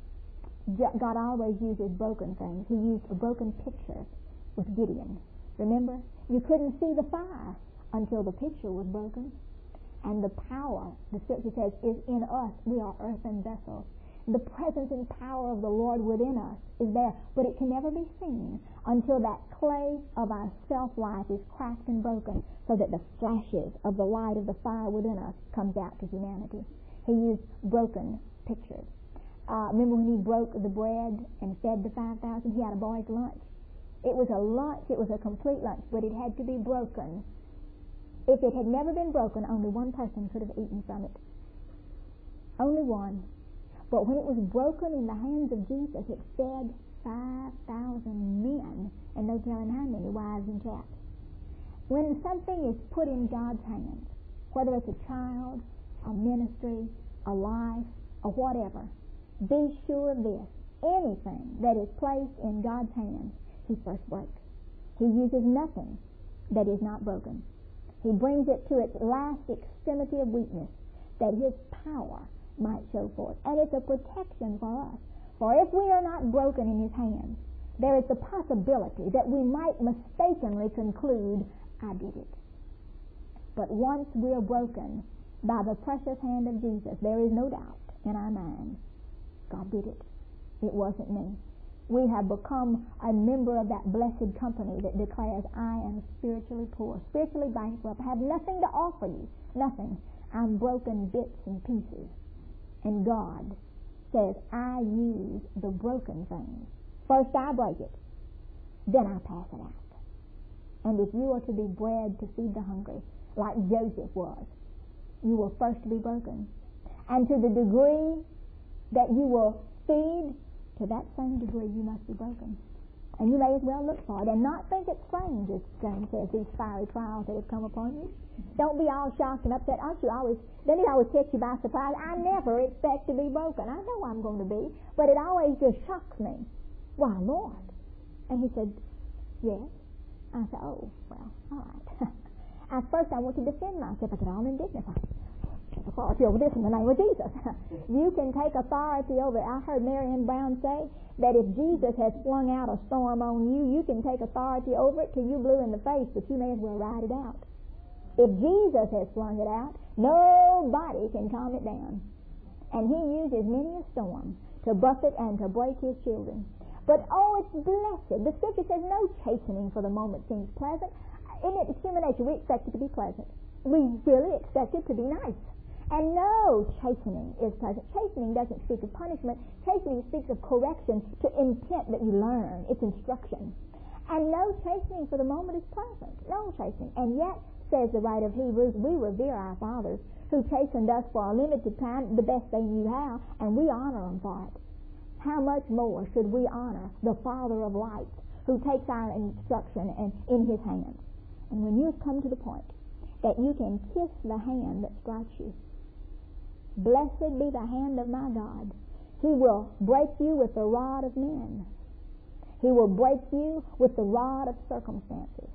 God always uses broken things. He used a broken pitcher with Gideon. Remember? You couldn't see the fire until the pitcher was broken. And the power, the Scripture says, is in us. We are earthen vessels. The presence and power of the Lord within us is there, but it can never be seen until that clay of our self-life is cracked and broken so that the flashes of the light of the fire within us comes out to humanity. He used broken pitchers. Remember when he broke the bread and fed the 5,000? He had a boy's lunch. It was a lunch. It was a complete lunch, but it had to be broken. If it had never been broken, only one person could have eaten from it. Only one. But when it was broken in the hands of Jesus, it fed 5,000 men, and no telling how many wives and chaps. When something is put in God's hands, whether it's a child, a ministry, a life, or whatever, be sure of this. Anything that is placed in God's hands, He first breaks. He uses nothing that is not broken. He brings it to its last extremity of weakness, that His power might show forth. And it's a protection for us. For if we are not broken in His hands, there is the possibility that we might mistakenly conclude, I did it. But once we are broken by the precious hand of Jesus, there is no doubt in our minds, God did it. It wasn't me. We have become a member of that blessed company that declares, I am spiritually poor, spiritually bankrupt, have nothing to offer you, nothing. I'm broken bits and pieces. And God says, I use the broken things. First I break it, then I pass it out. And if you are to be bread to feed the hungry, like Joseph was, you will first be broken. And to the degree that you will feed, to that same degree you must be broken. And you may as well look for it and not think it's strange, as James says, these fiery trials that have come upon you. Don't be all shocked and upset. Doesn't it always catch you by surprise? I never expect to be broken. I know I'm going to be, but it always just shocks me. Why, Lord? And he said, yes. I said, oh, well, all right. At first I want to defend myself. I said, I'll indignify. Authority over this in the name of Jesus. You can take authority over it. I heard Marianne Brown say that if Jesus has flung out a storm on you, you can take authority over it till you blue in the face, but you may as well ride it out. If Jesus has flung it out, nobody can calm it down. And He uses many a storm to buffet and to break His children. But oh, it's blessed. The Scripture says no chastening for the moment seems pleasant. In it, it's human nature. We expect it to be pleasant. We really expect it to be nice. And no chastening is pleasant. Chastening doesn't speak of punishment. Chastening speaks of correction to intent that you learn. It's instruction. And no chastening for the moment is pleasant. No chastening. And yet, says the writer of Hebrews, we revere our fathers who chastened us for a limited time, the best they knew how, and we honor them for it. How much more should we honor the Father of lights who takes our instruction and in His hands? And when you have come to the point that you can kiss the hand that strikes you, blessed be the hand of my God. He will break you with the rod of men. He will break you with the rod of circumstances.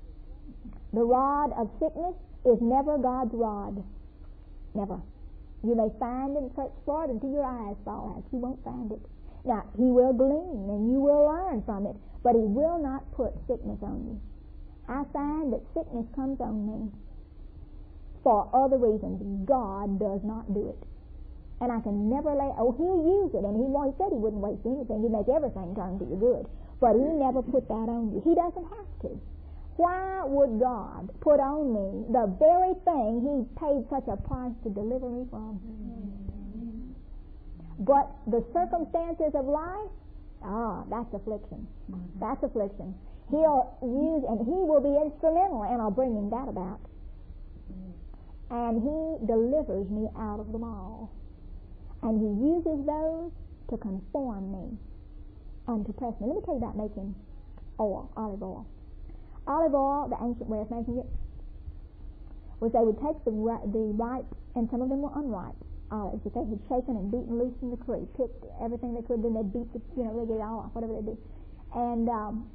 The rod of sickness is never God's rod. Never. You may find and search for it until your eyes fall out. You won't find it. Now, He will glean and you will learn from it, but He will not put sickness on you. I find that sickness comes on me for other reasons. God does not do it. And I can never He'll use it. And He said He wouldn't waste anything. He'd make everything turn to your good. But He never put that on you. He doesn't have to. Why would God put on me the very thing He paid such a price to deliver me from? But the circumstances of life, that's affliction. That's affliction. He'll use, and He will be instrumental in bringing that about. And He delivers me out of them all. And He uses those to conform me and to press me. Let me tell you about making oil, olive oil. Olive oil, the ancient way of making it, was they would take the ripe, and some of them were unripe olives that they had shaken and beaten loose in the creek, picked everything they could, then they'd beat they get it all off, whatever they do. And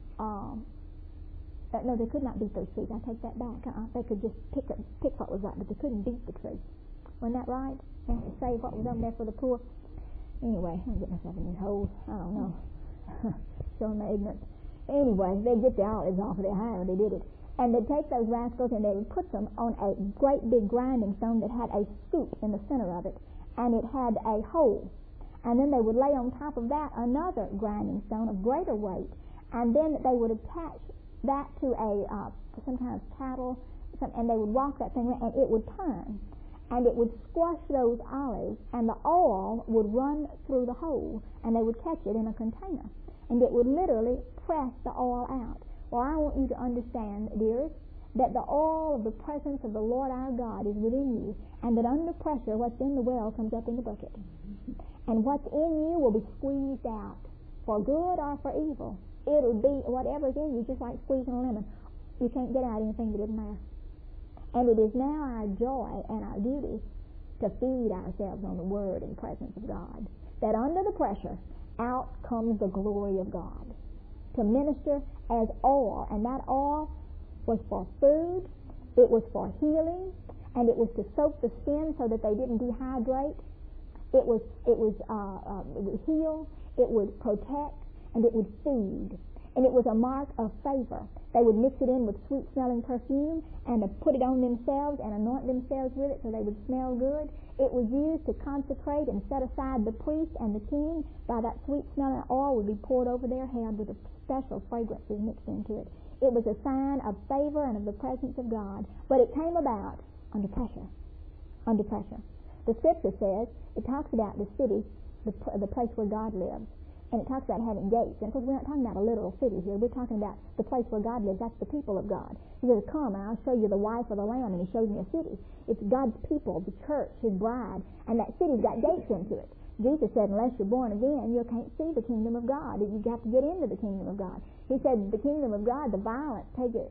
no, they could not beat those trees. I take that back. They could just pick what was right, but they couldn't beat the tree. Wasn't that right? They had to save what was on there for the poor. Anyway, I'm getting myself in these holes. I don't know. Showing my ignorance. Anyway, they'd get the olives off of there, however they did it. And they'd take those rascals and they would put them on a great big grinding stone that had a scoop in the center of it, and it had a hole. And then they would lay on top of that another grinding stone of greater weight, and then they would attach that to some kind of cattle, and they would walk that thing around, and it would turn, and it would squash those olives, and the oil would run through the hole, and they would catch it in a container, and it would literally press the oil out. Well, I want you to understand, dearest, that the oil of the presence of the Lord our God is within you, and that under pressure, what's in the well comes up in the bucket. And what's in you will be squeezed out, for good or for evil. It'll be whatever's in you, just like squeezing a lemon. You can't get out anything that isn't there. And it is now our joy and our duty to feed ourselves on the Word and presence of God, that under the pressure, out comes the glory of God to minister as oil. And that oil was for food, it was for healing, and it was to soak the skin so that they didn't dehydrate. It would heal, it would protect, and it would feed. And it was a mark of favor. They would mix it in with sweet-smelling perfume and put it on themselves and anoint themselves with it so they would smell good. It was used to consecrate and set aside the priest and the king. By that sweet-smelling oil would be poured over their head with a special fragrances mixed into it. It was a sign of favor and of the presence of God. But it came about under pressure. Under pressure. The Scripture says, it talks about the city, the place where God lives. And it talks about having gates. And of course, we're not talking about a literal city here. We're talking about the place where God lives. That's the people of God. He says, come, and I'll show you the wife of the Lamb. And He shows me a city. It's God's people, the church, His bride. And that city's got gates into it. Jesus said, unless you're born again, you can't see the kingdom of God. You have to get into the kingdom of God. He said, the kingdom of God, the violent take it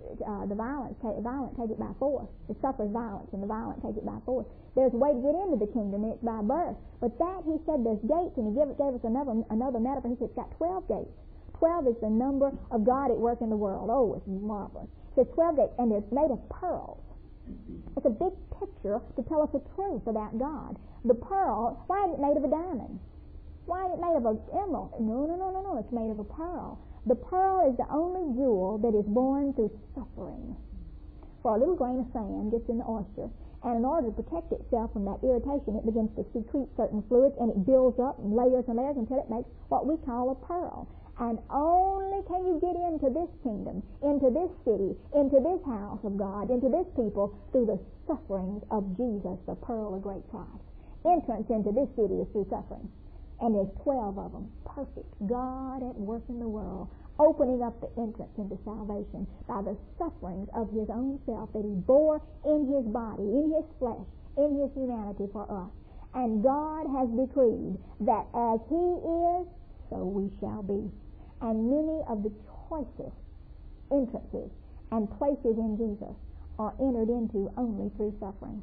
by force. It suffers violence, and the violent take it by force. There's a way to get into the kingdom, and it's by birth. But that, He said, there's gates, and He gave us another metaphor. He said, it's got 12 gates. 12 is the number of God at work in the world. Oh, it's marvelous. It says 12 gates, and they're made of pearls. It's a big picture to tell us the truth about God. The pearl, why is it made of a diamond? Why is it made of an emerald? No, it's made of a pearl. The pearl is the only jewel that is born through suffering. For a little grain of sand gets in the oyster, and in order to protect itself from that irritation, it begins to secrete certain fluids, and it builds up in layers and layers until it makes what we call a pearl. And only can you get into this kingdom, into this city, into this house of God, into this people, through the sufferings of Jesus, the pearl of great price. Entrance into this city is through suffering. And there's 12 of them. Perfect. God at work in the world, opening up the entrance into salvation by the sufferings of His own self that He bore in His body, in His flesh, in His humanity for us. And God has decreed that as He is, so we shall be. And many of the choicest entrances and places in Jesus are entered into only through suffering.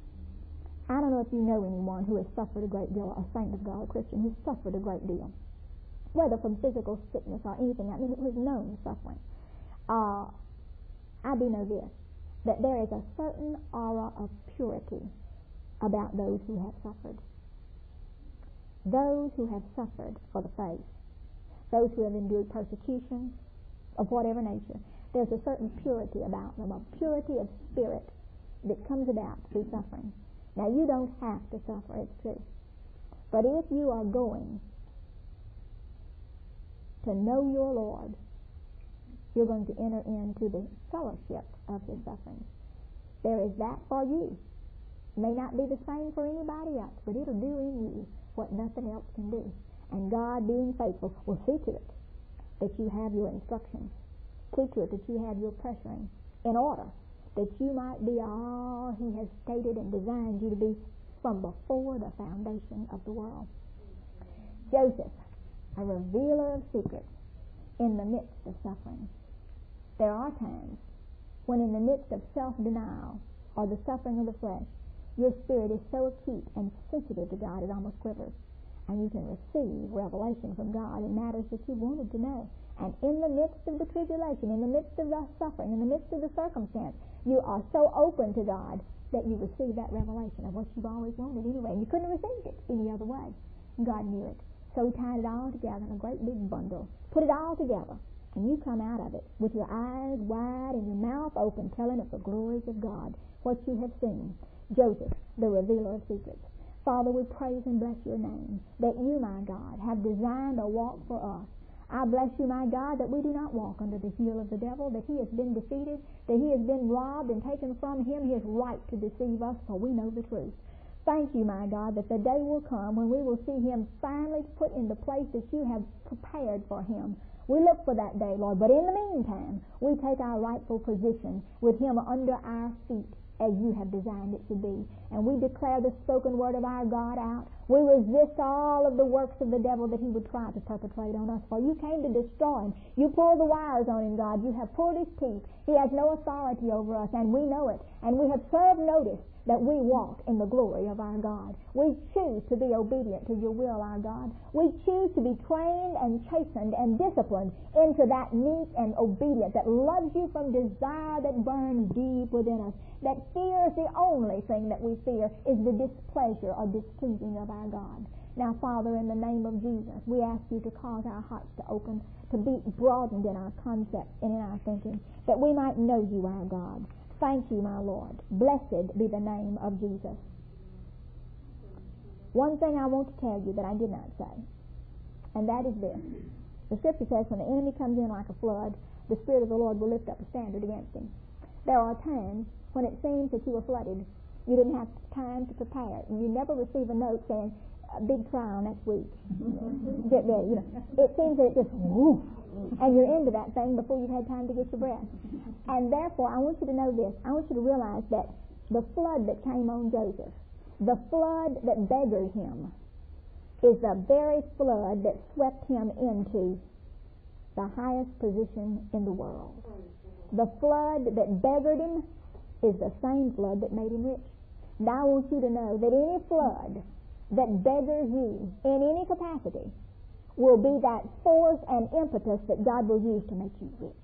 I don't know if you know anyone who has suffered a great deal, a saint of God, a Christian, who's suffered a great deal, whether from physical sickness or anything else, who's known suffering. I do know this, that there is a certain aura of purity about those who have suffered. Those who have suffered for the faith. Those who have endured persecution of whatever nature, there's a certain purity about them, a purity of spirit that comes about through suffering. Now, you don't have to suffer, it's true. But if you are going to know your Lord you're going to enter into the fellowship of His suffering. There is that for you. It may not be the same for anybody else, but it'll do in you what nothing else can do. And God, being faithful, will see to it that you have your instructions. See to it that you have your pressuring in order, that you might be all He has stated and designed you to be from before the foundation of the world. Joseph, a revealer of secrets in the midst of suffering. There are times when in the midst of self-denial or the suffering of the flesh, your spirit is so acute and sensitive to God it almost quivers, and you can receive revelation from God in matters that you wanted to know. And in the midst of the tribulation, in the midst of the suffering, in the midst of the circumstance, you are so open to God that you receive that revelation of what you've always wanted anyway. And you couldn't have received it any other way. God knew it. So He tied it all together in a great big bundle, put it all together, and you come out of it with your eyes wide and your mouth open, telling of the glories of God, what you have seen. Joseph, the revealer of secrets. Father, we praise and bless your name, that you, my God, have designed a walk for us. I bless you, my God, that we do not walk under the heel of the devil, that he has been defeated, that he has been robbed and taken from him his right to deceive us, for we know the truth. Thank you, my God, that the day will come when we will see him finally put in the place that you have prepared for him. We look for that day, Lord, but in the meantime, we take our rightful position with him under our feet, as you have designed it to be. And we declare the spoken word of our God out. We resist all of the works of the devil that he would try to perpetrate on us. For you came to destroy him. You pulled the wires on him, God. You have pulled his teeth. He has no authority over us, and we know it. And we have served notice that we walk in the glory of our God. We choose to be obedient to your will, our God. We choose to be trained and chastened and disciplined into that meek and obedience that loves you from desire that burns deep within us. That fear is the only thing that we fear, is the displeasure or displeasing of our God. Now, Father, in the name of Jesus, we ask you to cause our hearts to open, to be broadened in our concept and in our thinking, that we might know you, our God. Thank you, my Lord. Blessed be the name of Jesus. One thing I want to tell you that I did not say, and that is this. The Scripture says when the enemy comes in like a flood, the Spirit of the Lord will lift up a standard against him. There are times when it seems that you are flooded. You didn't have time to prepare. You never receive a note saying, a big trial next week. Get ready. It seems that it just woof, and you're into that thing before you've had time to get your breath. And therefore, I want you to know this. I want you to realize that the flood that came on Joseph, the flood that beggared him, is the very flood that swept him into the highest position in the world. The flood that beggared him is the same flood that made him rich. Now I want you to know that any flood that beggars you in any capacity will be that force and impetus that God will use to make you rich.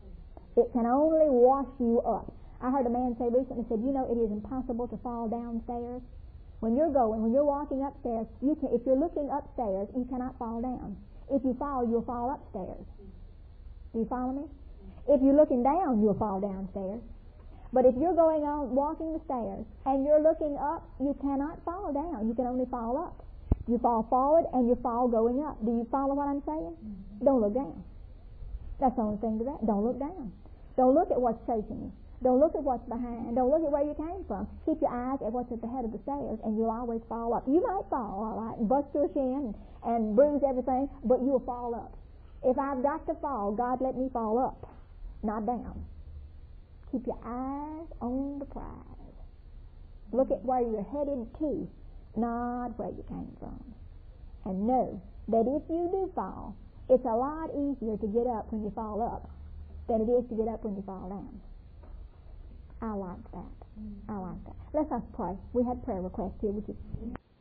It can only wash you up. I heard a man say recently, said, it is impossible to fall downstairs. When you're walking upstairs, if you're looking upstairs, you cannot fall down. If you fall, you'll fall upstairs. Do you follow me? If you're looking down, you'll fall downstairs. But if you're going on walking the stairs and you're looking up, you cannot fall down. You can only fall up. You fall forward and you fall going up. Do you follow what I'm saying? Don't look down. That's the only thing to that. Don't look down. Don't look at what's chasing you. Don't look at what's behind. Don't look at where you came from. Keep your eyes at what's at the head of the stairs, and you'll always fall up. You might fall, all right, and bust your shin and bruise everything, but you'll fall up. If I've got to fall, God let me fall up, not down. Keep your eyes on the prize. Look at where you're headed to, not where you came from. And know that if you do fall, it's a lot easier to get up when you fall up than it is to get up when you fall down. I like that. I like that. Let's us pray. We had prayer requests here. Would you?